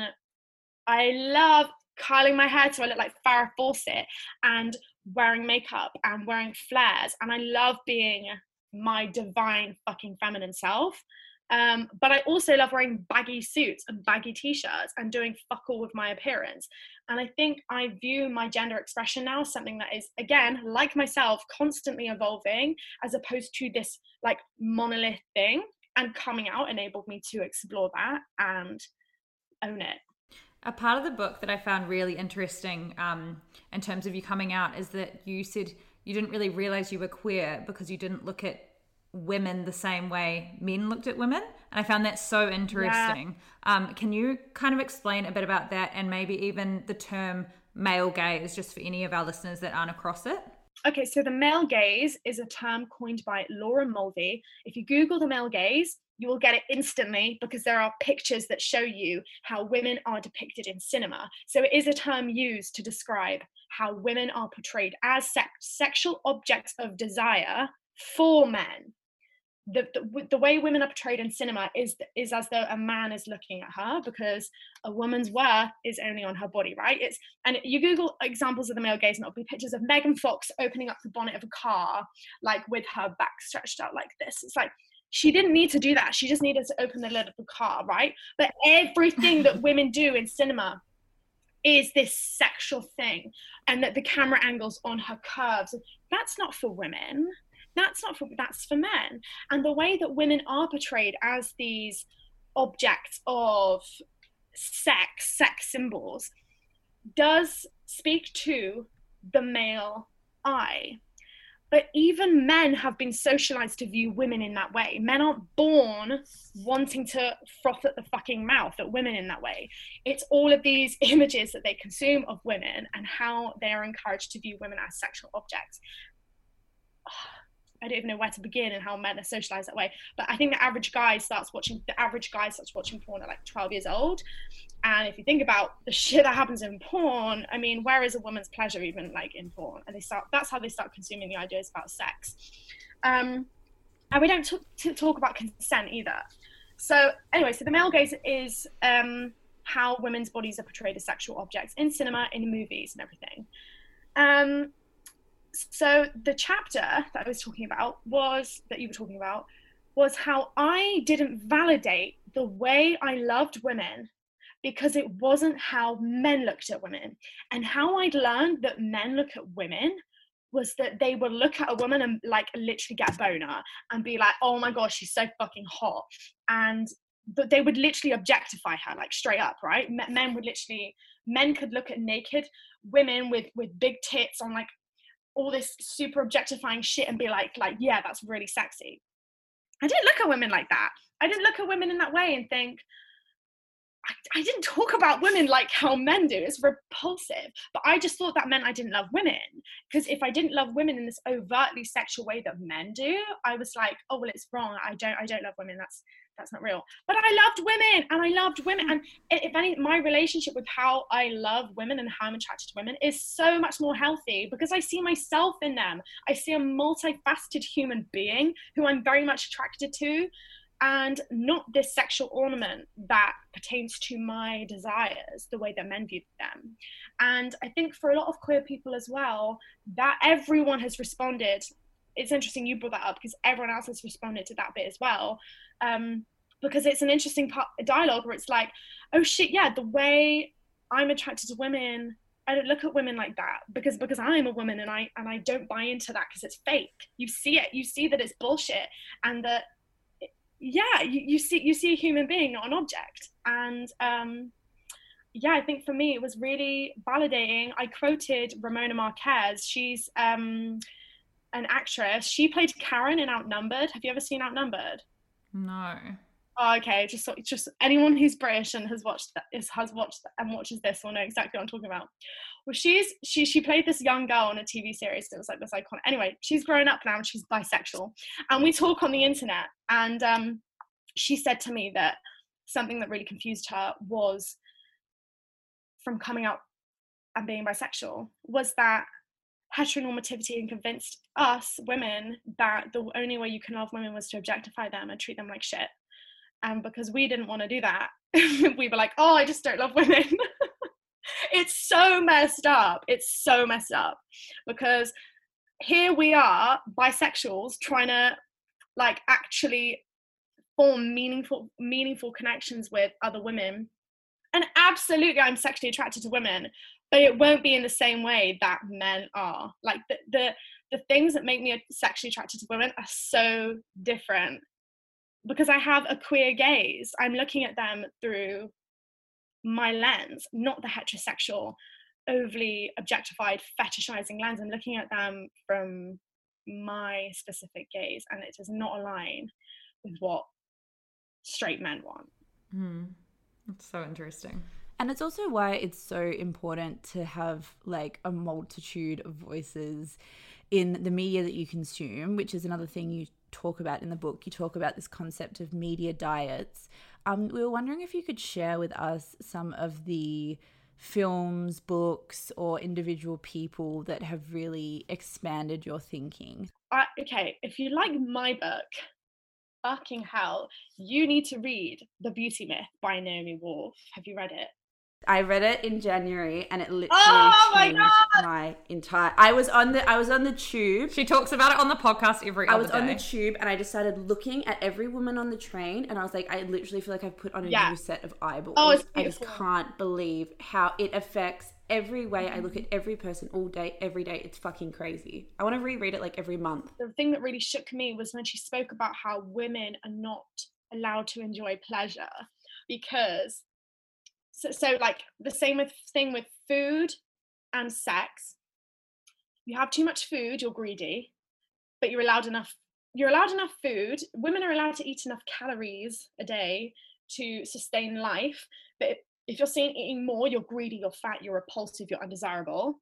I love curling my hair so I look like Farrah Fawcett and wearing makeup and wearing flares. And I love being my divine fucking feminine self. Um, but I also love wearing baggy suits and baggy t-shirts and doing fuck all with my appearance. And I think I view my gender expression now as something that is, again, like myself, constantly evolving as opposed to this like monolith thing. And coming out enabled me to explore that and own it. A part of the book that I found really interesting um, in terms of you coming out is that you said you didn't really realize you were queer because you didn't look at women the same way men looked at women. And I found that so interesting. Yeah. Um, can you kind of explain a bit about that and maybe even the term male gaze, just for any of our listeners that aren't across it? Okay, so the male gaze is a term coined by Laura Mulvey. If you Google the male gaze, you will get it instantly because there are pictures that show you how women are depicted in cinema. So it is a term used to describe how women are portrayed as sex- sexual objects of desire for men. The, the the way women are portrayed in cinema is is as though a man is looking at her because a woman's worth is only on her body, right? It's and you Google examples of the male gaze and it'll be pictures of Megan Fox opening up the bonnet of a car, like with her back stretched out like this. It's like, she didn't need to do that. She just needed to open the lid of the car, right? But everything that women do in cinema is this sexual thing, and that the camera angles on her curves. That's not for women. That's not for, that's for men. And the way that women are portrayed as these objects of sex, sex symbols, does speak to the male eye. But even men have been socialized to view women in that way. Men aren't born wanting to froth at the fucking mouth at women in that way. It's all of these images that they consume of women and how they are encouraged to view women as sexual objects. I don't even know where to begin and how men are socialized that way. But I think the average guy starts watching, the average guy starts watching porn at like twelve years old. And if you think about the shit that happens in porn, I mean, where is a woman's pleasure even like in porn? And they start, that's how they start consuming the ideas about sex. Um, and we don't t- t- talk about consent either. So anyway, so the male gaze is um, how women's bodies are portrayed as sexual objects in cinema, in movies and everything. Um, so the chapter that I was talking about was, that you were talking about, was how I didn't validate the way I loved women because it wasn't how men looked at women. And how I'd learned that men look at women was that they would look at a woman and like literally get a boner and be like, oh my gosh, she's so fucking hot. And but they would literally objectify her, like straight up, right? Men would literally, men could look at naked women with, with big tits on like all this super objectifying shit and be like, like, yeah, that's really sexy. I didn't look at women like that. I didn't look at women in that way and think, I, I didn't talk about women like how men do. It's repulsive. But I just thought that meant I didn't love women. Because if I didn't love women in this overtly sexual way that men do, I was like, oh, well, it's wrong. I don't, I don't love women. That's, that's not real. But I loved women and I loved women. And if any, my relationship with how I love women and how I'm attracted to women is so much more healthy because I see myself in them. I see a multifaceted human being who I'm very much attracted to, and not this sexual ornament that pertains to my desires the way that men view them. And I think for a lot of queer people as well, that everyone has responded. It's interesting you brought that up because everyone else has responded to that bit as well. Um, because it's an interesting part, dialogue where it's like, oh shit, yeah, the way I'm attracted to women, I don't look at women like that because because I'm a woman and I and I don't buy into that because it's fake. You see it, you see that it's bullshit, and that yeah, you, you see you see a human being, not an object. And um, yeah, I think for me it was really validating. I quoted Ramona Marquez. She's um, an actress. She played Karen in Outnumbered. Have you ever seen Outnumbered? No. Oh, okay. Just just anyone who's British and has watched that is has watched and watches this will know exactly what I'm talking about. Well, she's she she played this young girl on a T V series that was like this icon. Anyway, she's grown up now and she's bisexual, and we talk on the internet. And um, she said to me that something that really confused her was from coming out and being bisexual was that heteronormativity and convinced us women that the only way you can love women was to objectify them and treat them like shit. And because we didn't want to do that, we were like, oh, I just don't love women. It's so messed up. It's so messed up because here we are, bisexuals, trying to like actually form meaningful, meaningful connections with other women. And absolutely, I'm sexually attracted to women, but it won't be in the same way that men are. Like the the, the things that make me sexually attracted to women are so different because I have a queer gaze. I'm looking at them through my lens, not the heterosexual, overly objectified, fetishizing lens. I'm looking at them from my specific gaze, and it does not align with what straight men want. Mm. That's so interesting. And it's also why it's so important to have like a multitude of voices in the media that you consume, which is another thing you talk about in the book. You talk about this concept of media diets. Um, we were wondering if you could share with us some of the films, books, or individual people that have really expanded your thinking. Uh, okay, if you like my book, fucking hell, you need to read The Beauty Myth by Naomi Wolf. Have you read it? I read it in January and it literally oh changed my, God! my entire I was on the I was on the tube. She talks about it on the podcast every other I was day. on the tube and I just started looking at every woman on the train and I was like, I literally feel like I've put on a yeah. new set of eyeballs. Oh, it's I just can't believe how it affects every way I look at every person all day, every day. It's fucking crazy. I want to reread it like every month. The thing that really shook me was when she spoke about how women are not allowed to enjoy pleasure because So, so like the same with thing with food and sex. You have too much food, you're greedy, but you're allowed enough. You're allowed enough food. Women are allowed to eat enough calories a day to sustain life. But if you're seeing eating more, you're greedy, you're fat, you're repulsive, you're undesirable.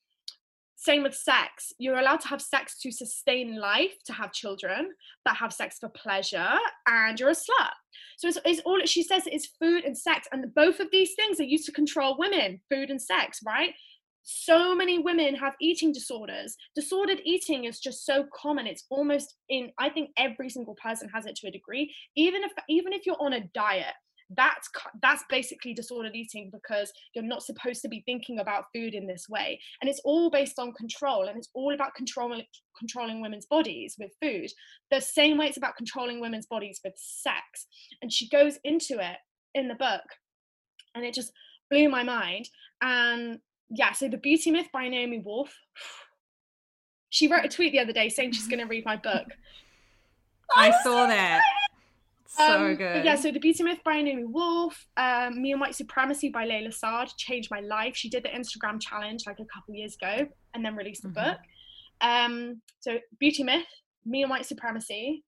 Same with sex. You're allowed to have sex to sustain life, to have children, but have sex for pleasure, and you're a slut. So it's, it's all she says is food and sex, and both of these things are used to control women, food and sex, right? So many women have eating disorders. Disordered eating is just so common. It's almost in, I think every single person has it to a degree. Even if even if you're on a diet, that's that's basically disordered eating, because you're not supposed to be thinking about food in this way. And it's all based on control, and it's all about controlling controlling women's bodies with food, the same way it's about controlling women's bodies with sex. And she goes into it in the book, and it just blew my mind. And yeah, so The Beauty Myth by Naomi Wolf. She wrote a tweet the other day saying she's going to read my book. I saw that. So um, good. Yeah, so The Beauty Myth by Naomi Wolf, um, Me and White Supremacy by Layla Saad changed my life. She did the Instagram challenge like a couple years ago and then released the mm-hmm. book. Um, so Beauty Myth, Me and White Supremacy.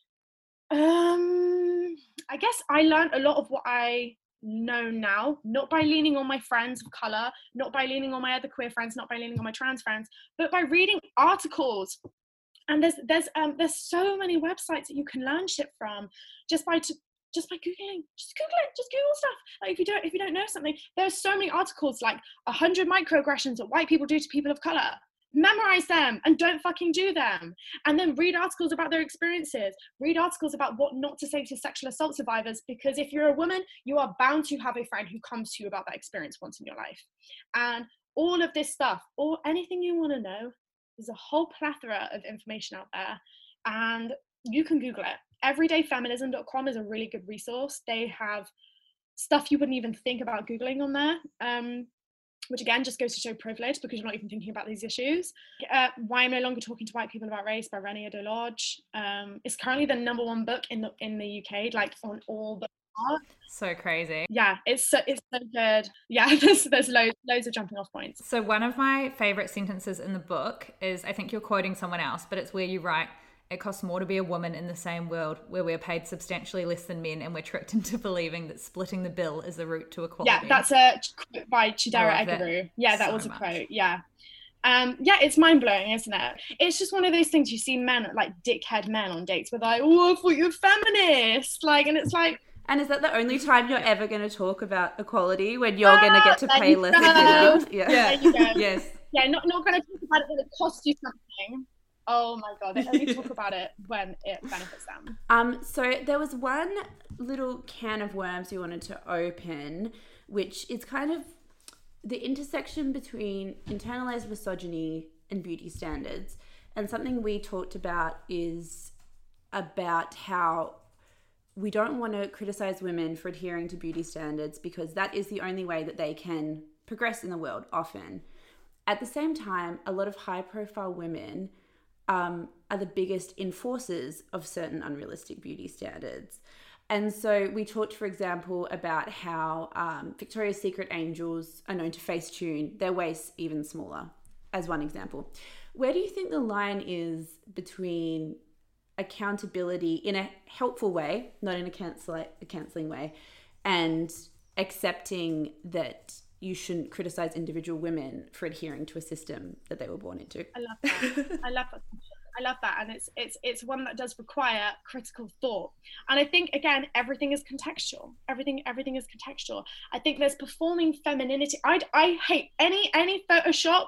Um, I guess I learned a lot of what I know now, not by leaning on my friends of color, not by leaning on my other queer friends, not by leaning on my trans friends, but by reading articles. And there's there's um there's so many websites that you can learn shit from just by t- just by googling. Just Google it. Just Google stuff. Like if you don't if you don't know something, there's so many articles like a hundred microaggressions that white people do to people of color. Memorize them and don't fucking do them. And then read articles about their experiences. Read articles about what not to say to sexual assault survivors, because if you're a woman, you are bound to have a friend who comes to you about that experience once in your life. And all of this stuff, or anything you want to know, there's a whole plethora of information out there, and you can Google it. everyday feminism dot com is a really good resource. They have stuff you wouldn't even think about Googling on there. Um, which again just goes to show privilege, because you're not even thinking about these issues. Uh, Why I'm No Longer Talking to White People About Race by Rania Delodge. Um, it's currently the number one book in the in the U K, like on all the art. So crazy. Yeah, it's so, it's so good. Yeah, there's there's loads loads of jumping off points. So one of my favorite sentences in the book is, I think you're quoting someone else, but it's where you write, "It costs more to be a woman in the same world where we're paid substantially less than men, and we're tricked into believing that splitting the bill is the route to equality." Yeah, that's a quote by Chidera Eguru. Yeah, that so was a much. quote. Yeah. Um, yeah, it's mind-blowing, isn't it? It's just one of those things you see men, like dickhead men on dates with like, "Oh, I thought you were feminist." Like, and it's like... And is that the only time you're ever going to talk about equality, when you're ah, going to get to pay less at dinner? Yeah. yeah. There you go. Yes. Yeah, not, not going to talk about it when it costs you something. Oh my God, they only talk about it when it benefits them. Um, so there was one little can of worms we wanted to open, which is kind of the intersection between internalized misogyny and beauty standards. And something we talked about is about how we don't want to criticize women for adhering to beauty standards, because that is the only way that they can progress in the world often. At the same time, a lot of high-profile women Um, are the biggest enforcers of certain unrealistic beauty standards. And so we talked, for example, about how um, Victoria's Secret angels are known to face-tune their waists even smaller, as one example. Where do you think the line is between accountability in a helpful way, not in a, cancel- a cancelling way, and accepting that you shouldn't criticize individual women for adhering to a system that they were born into? I love that. I love that. I love that. And it's it's it's one that does require critical thought. And I think, again, everything is contextual. Everything everything is contextual. I think there's performing femininity. I I hate any any Photoshop.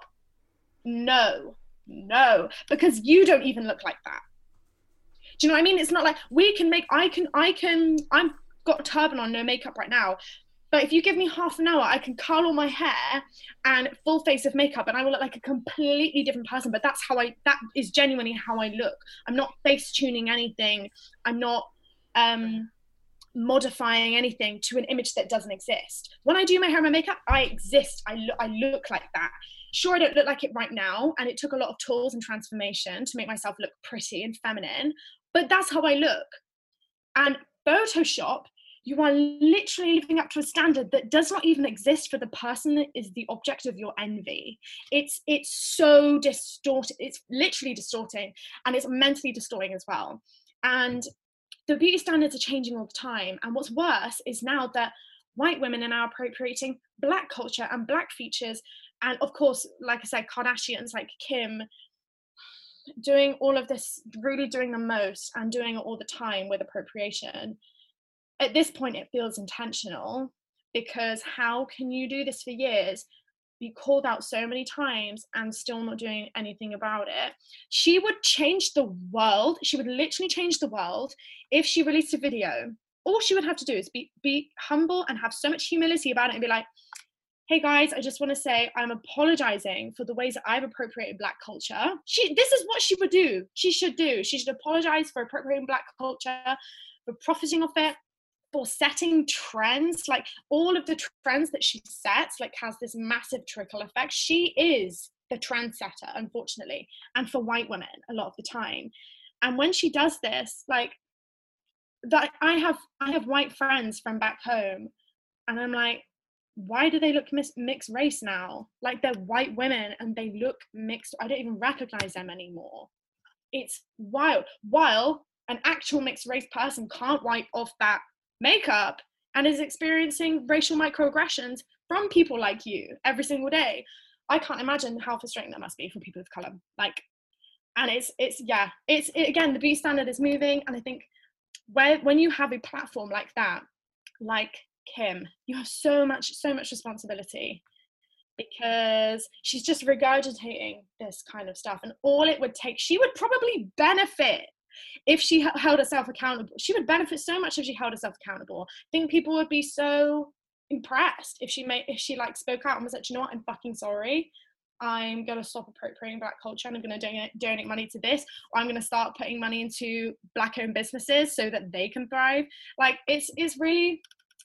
No, no, because you don't even look like that. Do you know what I mean? It's not like we can make, I can, I can, I've got a turban on, no makeup right now. But if you give me half an hour, I can curl all my hair and full face of makeup, and I will look like a completely different person. But that's how I, that is genuinely how I look. I'm not face tuning anything. I'm not um, modifying anything to an image that doesn't exist. When I do my hair and my makeup, I exist. I look, I look like that. Sure, I don't look like it right now. And it took a lot of tools and transformation to make myself look pretty and feminine. But that's how I look. And Photoshop, you are literally living up to a standard that does not even exist for the person that is the object of your envy. It's it's so distorted. It's literally distorting, and it's mentally distorting as well. And the beauty standards are changing all the time. And what's worse is now that white women are now appropriating Black culture and Black features. And of course, like I said, Kardashians like Kim doing all of this, really doing the most and doing it all the time with appropriation. At this point, it feels intentional, because how can you do this for years? be called out so many times and still not doing anything about it. She would change the world. She would literally change the world if she released a video. All she would have to do is be, be humble and have so much humility about it and be like, hey guys, I just want to say I'm apologizing for the ways that I've appropriated Black culture. She, this is what she would do. She should do. She should apologize for appropriating Black culture, for profiting off it, for setting trends. Like all of the trends that she sets, like has this massive trickle effect. She is the trendsetter, unfortunately, and for white women a lot of the time. And when she does this, like that, I have I have white friends from back home, and I'm like, why do they look mis- mixed race now? Like they're white women and they look mixed. I don't even recognize them anymore. It's wild. While an actual mixed race person can't wipe off that makeup and is experiencing racial microaggressions from people like you every single day. I can't imagine how frustrating that must be for people of color. Like, and it's, it's, yeah, it's, it, again, the beauty standard is moving. And I think where, when you have a platform like that, like Kim, you have so much, so much responsibility, because she's just regurgitating this kind of stuff. And all it would take, she would probably benefit if she h- held herself accountable. She would benefit so much if she held herself accountable. I think people would be so impressed if she made, if she like spoke out and was like, you know what, I'm fucking sorry. I'm going to stop appropriating Black culture and I'm going to donate, donate money to this, or I'm going to start putting money into Black owned businesses so that they can thrive. Like it's, it's really,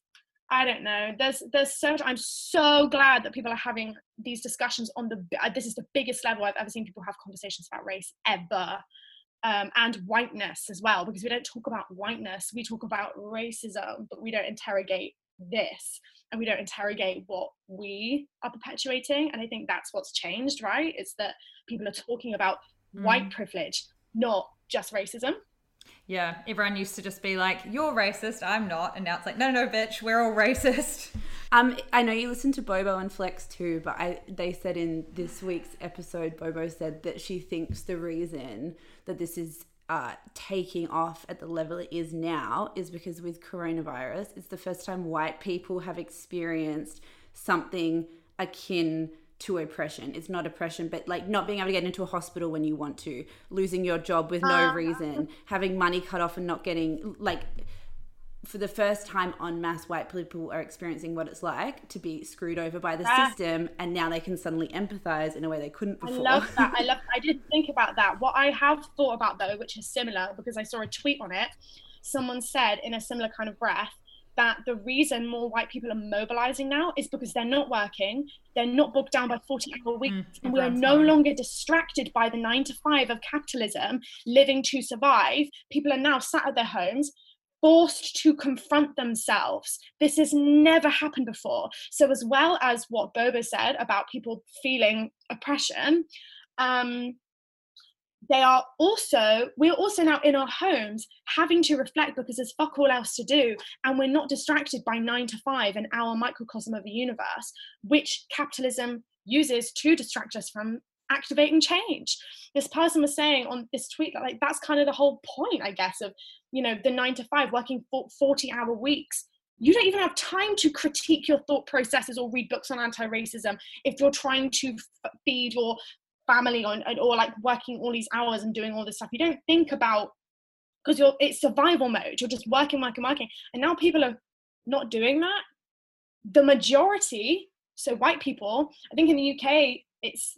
I don't know. There's, there's so much. I'm so glad that people are having these discussions on the, this is the biggest level I've ever seen people have conversations about race ever. Um, and whiteness as well, because we don't talk about whiteness, we talk about racism, but we don't interrogate this, and we don't interrogate what we are perpetuating. And I think that's what's changed, right? It's that people are talking about mm. white privilege, not just racism. Yeah, everyone used to just be like, you're racist, I'm not. And now it's like, no, no, bitch, we're all racist. Um, I know you listen to Bobo and Flex too, but I they said in this week's episode, Bobo said that she thinks the reason that this is uh, taking off at the level it is now is because with coronavirus, it's the first time white people have experienced something akin to oppression. It's not oppression, but like not being able to get into a hospital when you want to, losing your job with no reason, having money cut off and not getting, like, for the first time en masse, white people are experiencing what it's like to be screwed over by the yeah. system, and now they can suddenly empathize in a way they couldn't before. I love that. I love. I did think about that. What I have thought about though, which is similar, because I saw a tweet on it. Someone said in a similar kind of breath that the reason more white people are mobilizing now is because they're not working, they're not bogged down by forty hour weeks, mm, and we are no fine. longer distracted by the nine to five of capitalism, living to survive. People are now sat at their homes, forced to confront themselves. This has never happened before. So as well as what Bobo said about people feeling oppression, um, they are also, we're also now in our homes having to reflect because there's fuck all else to do, and we're not distracted by nine to five and our microcosm of the universe, which capitalism uses to distract us from activating change. This person was saying on this tweet that like that's kind of the whole point, I guess, of, you know, the nine to five, working forty hour weeks. You don't even have time to critique your thought processes or read books on anti-racism if you're trying to f- feed your family on, or like working all these hours and doing all this stuff. You don't think about, because you're it's survival mode, you're just working working working and now people are not doing that. The majority, so white people, I think in the U K it's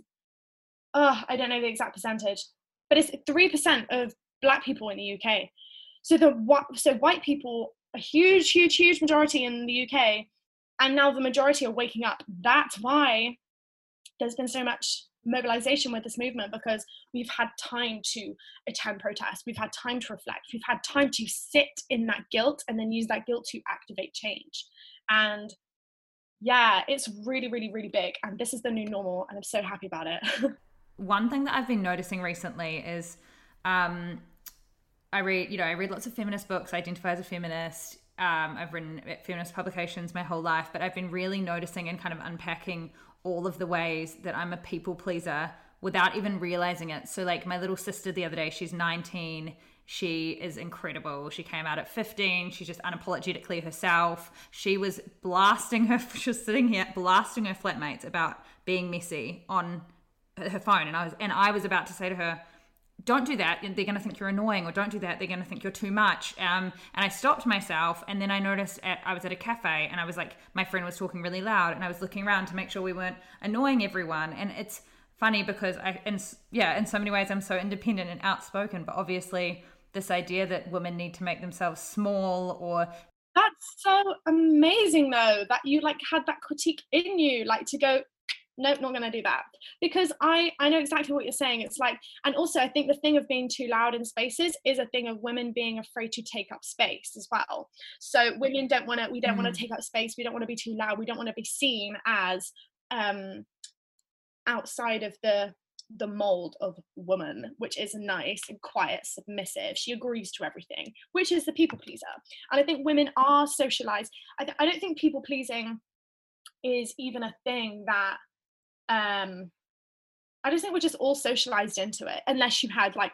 uh I don't know the exact percentage, but it's three percent of Black people in the U K. So the so white people, a huge huge huge majority in the U K, and now the majority are waking up. That's why there's been so much mobilization with this movement, because we've had time to attend protests, we've had time to reflect, we've had time to sit in that guilt and then use that guilt to activate change. And yeah, it's really really really big, and this is the new normal, and I'm so happy about it. One thing that I've been noticing recently is um I read you know I read lots of feminist books, I identify as a feminist, um I've written feminist publications my whole life, but I've been really noticing and kind of unpacking all of the ways that I'm a people pleaser without even realizing it. So like my little sister the other day, she's nineteen, She is incredible. She came out at fifteen. She's just unapologetically herself. She was blasting her, she was sitting here blasting her flatmates about being messy on her phone. And I was, and I was about to say to her, don't do that. They're going to think you're annoying, or don't do that. They're going to think you're too much. Um, and I stopped myself. And then I noticed at, I was at a cafe and I was like, my friend was talking really loud and I was looking around to make sure we weren't annoying everyone. And it's funny because I, in, yeah, in so many ways I'm so independent and outspoken, but obviously this idea that women need to make themselves small or... That's so amazing though, that you like had that critique in you, like to go, nope, not going to do that. Because I, I know exactly what you're saying. It's like, and also I think the thing of being too loud in spaces is a thing of women being afraid to take up space as well. So women don't want to, we don't mm. want to take up space. We don't want to be too loud. We don't want to be seen as um, outside of the the mold of woman, which is nice and quiet, submissive. She agrees to everything, which is the people pleaser. And I think women are socialized. I, th- I don't think people pleasing is even a thing that um I just think we're just all socialized into it, unless you had like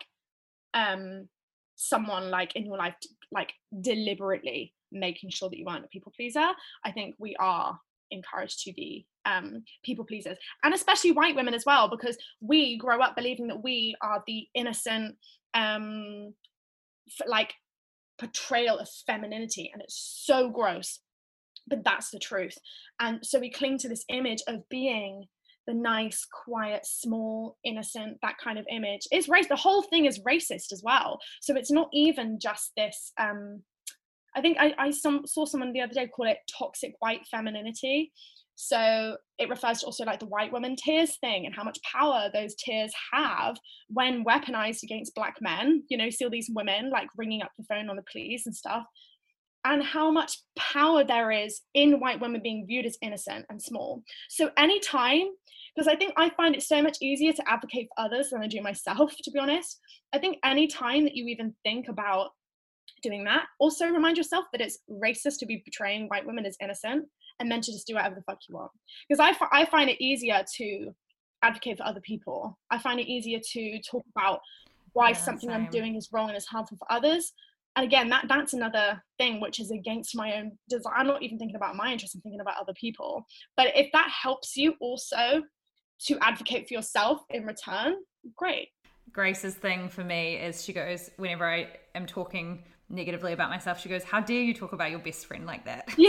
um someone like in your life like deliberately making sure that you weren't a people pleaser. I think we are encouraged to be um people pleasers, and especially white women as well, because we grow up believing that we are the innocent um f- like portrayal of femininity, and it's so gross, but that's the truth. And so we cling to this image of being the nice, quiet, small, innocent, that kind of image. Is race the whole thing is racist as well. So it's not even just this um I think I, I some, saw someone the other day call it toxic white femininity. So it refers to also like the white woman tears thing and how much power those tears have when weaponized against Black men. You know, see all these women like ringing up the phone on the police and stuff, and how much power there is in white women being viewed as innocent and small. So anytime, because I think I find it so much easier to advocate for others than I do myself, to be honest. I think any time that you even think about doing that, also remind yourself that it's racist to be portraying white women as innocent and then to just do whatever the fuck you want. Because I, f- I find it easier to advocate for other people. I find it easier to talk about why yeah, something same. I'm doing is wrong and is harmful for others. And again, that that's another thing which is against my own desire. I'm not even thinking about my interests, I'm thinking about other people. But if that helps you also to advocate for yourself in return, great. Grace's thing for me is she goes, whenever I am talking negatively about myself, she goes, how dare you talk about your best friend like that? Yeah.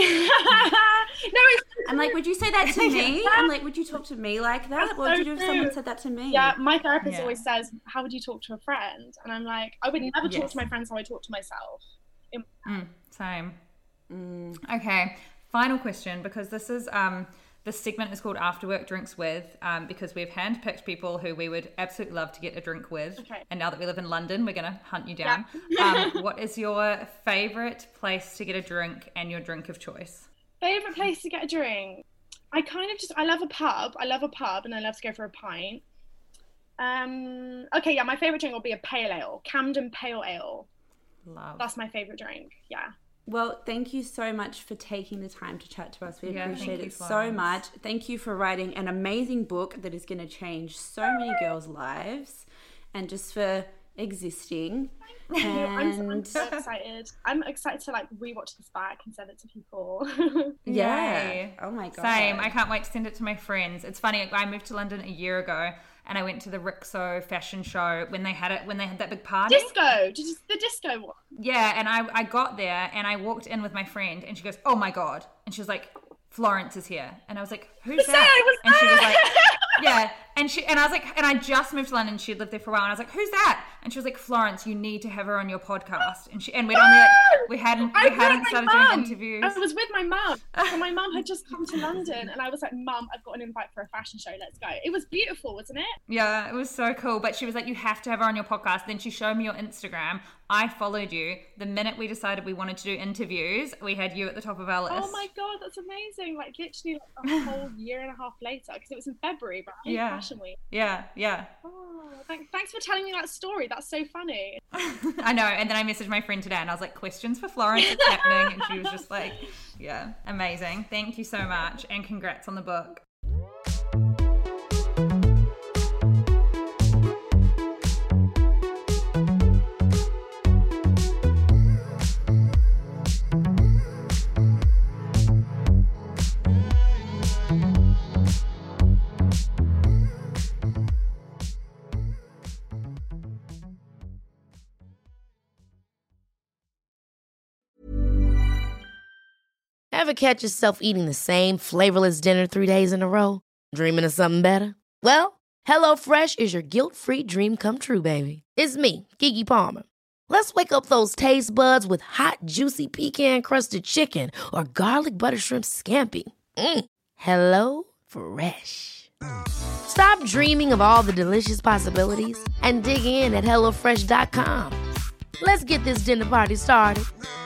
No, it's I'm like, would you say that to me? I'm like, would you talk to me like that? That's What would so you do if true. someone said that to me? Yeah, my therapist Yeah. always says, how would you talk to a friend? And I'm like, I would never talk Yes. to my friends how I talk to myself. Mm, same. Mm. Okay, final question, because this is um this segment is called After Work Drinks With, um, because we've handpicked people who we would absolutely love to get a drink with. Okay. And now that we live in London, we're going to hunt you down. um, what is your favourite place to get a drink and your drink of choice? Favorite place to get a drink? I kind of just, I love a pub. I love a pub and I love to go for a pint. Um, okay, yeah, my favorite drink will be a pale ale, Camden Pale Ale. Love. That's my favorite drink, yeah. Well, thank you so much for taking the time to chat to us. We Yeah, appreciate thank you, it so Florence. much. Thank you for writing an amazing book that is going to change so many girls' lives, and just for existing. I'm, so, I'm And so excited. I'm excited to like rewatch this back and send it to people. yeah. Yay. Oh my God. Same. I can't wait to send it to my friends. It's funny, I moved to London a year ago and I went to the Rixo fashion show when they had it, when they had that big party. Disco! Did you, the disco one? Yeah, and I, I got there and I walked in with my friend and she goes, oh my God. And she was like, Florence is here. And I was like, who's Say that? I was and she was there. like, yeah. And she and I was like, and I just moved to London. She had lived there for a while. And I was like, who's that? And she was like, Florence, you need to have her on your podcast. And she and we'd only like, we hadn't I we was hadn't with my started mum. doing interviews. I was with my mum. And my mum had just come to London and I was like, Mum, I've got an invite for a fashion show. Let's go. It was beautiful, wasn't it? Yeah, it was so cool. But she was like, you have to have her on your podcast. Then she showed me your Instagram. I followed you. The minute we decided we wanted to do interviews, we had you at the top of our list. Oh my God, that's amazing. Like literally like a whole year and a half later, because it was in February, right? Yeah. Fashion week. Yeah, yeah. Oh, thanks, thanks for telling me that story. That's so funny. I know. And then I messaged my friend today and I was like, questions for Florence, it's happening. And she was just like, yeah, amazing. Thank you so much. And congrats on the book. Ever catch yourself eating the same flavorless dinner three days in a row? Dreaming of something better? Well, HelloFresh is your guilt-free dream come true, baby. It's me, Keke Palmer. Let's wake up those taste buds with hot, juicy pecan-crusted chicken or garlic butter shrimp scampi. Mm. Hello Fresh. Stop dreaming of all the delicious possibilities and dig in at hello fresh dot com. Let's get this dinner party started.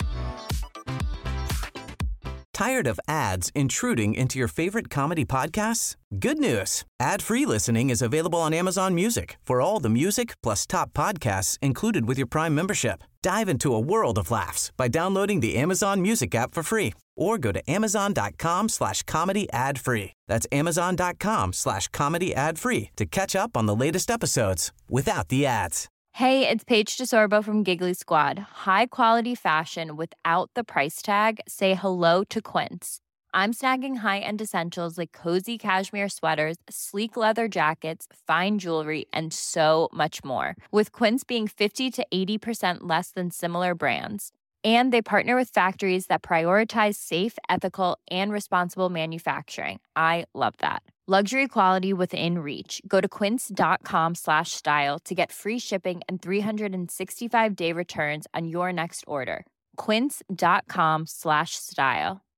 Tired of ads intruding into your favorite comedy podcasts? Good news. Ad-free listening is available on Amazon Music for all the music plus top podcasts included with your Prime membership. Dive into a world of laughs by downloading the Amazon Music app for free or go to amazon.com slash comedy ad free. That's amazon.com slash comedy ad free to catch up on the latest episodes without the ads. Hey, it's Paige DeSorbo from Giggly Squad. High quality fashion without the price tag. Say hello to Quince. I'm snagging high-end essentials like cozy cashmere sweaters, sleek leather jackets, fine jewelry, and so much more. With Quince being fifty to eighty percent less than similar brands. And they partner with factories that prioritize safe, ethical, and responsible manufacturing. I love that. Luxury quality within reach. Go to quince.com slash style to get free shipping and three sixty-five day returns on your next order. Quince.com slash style.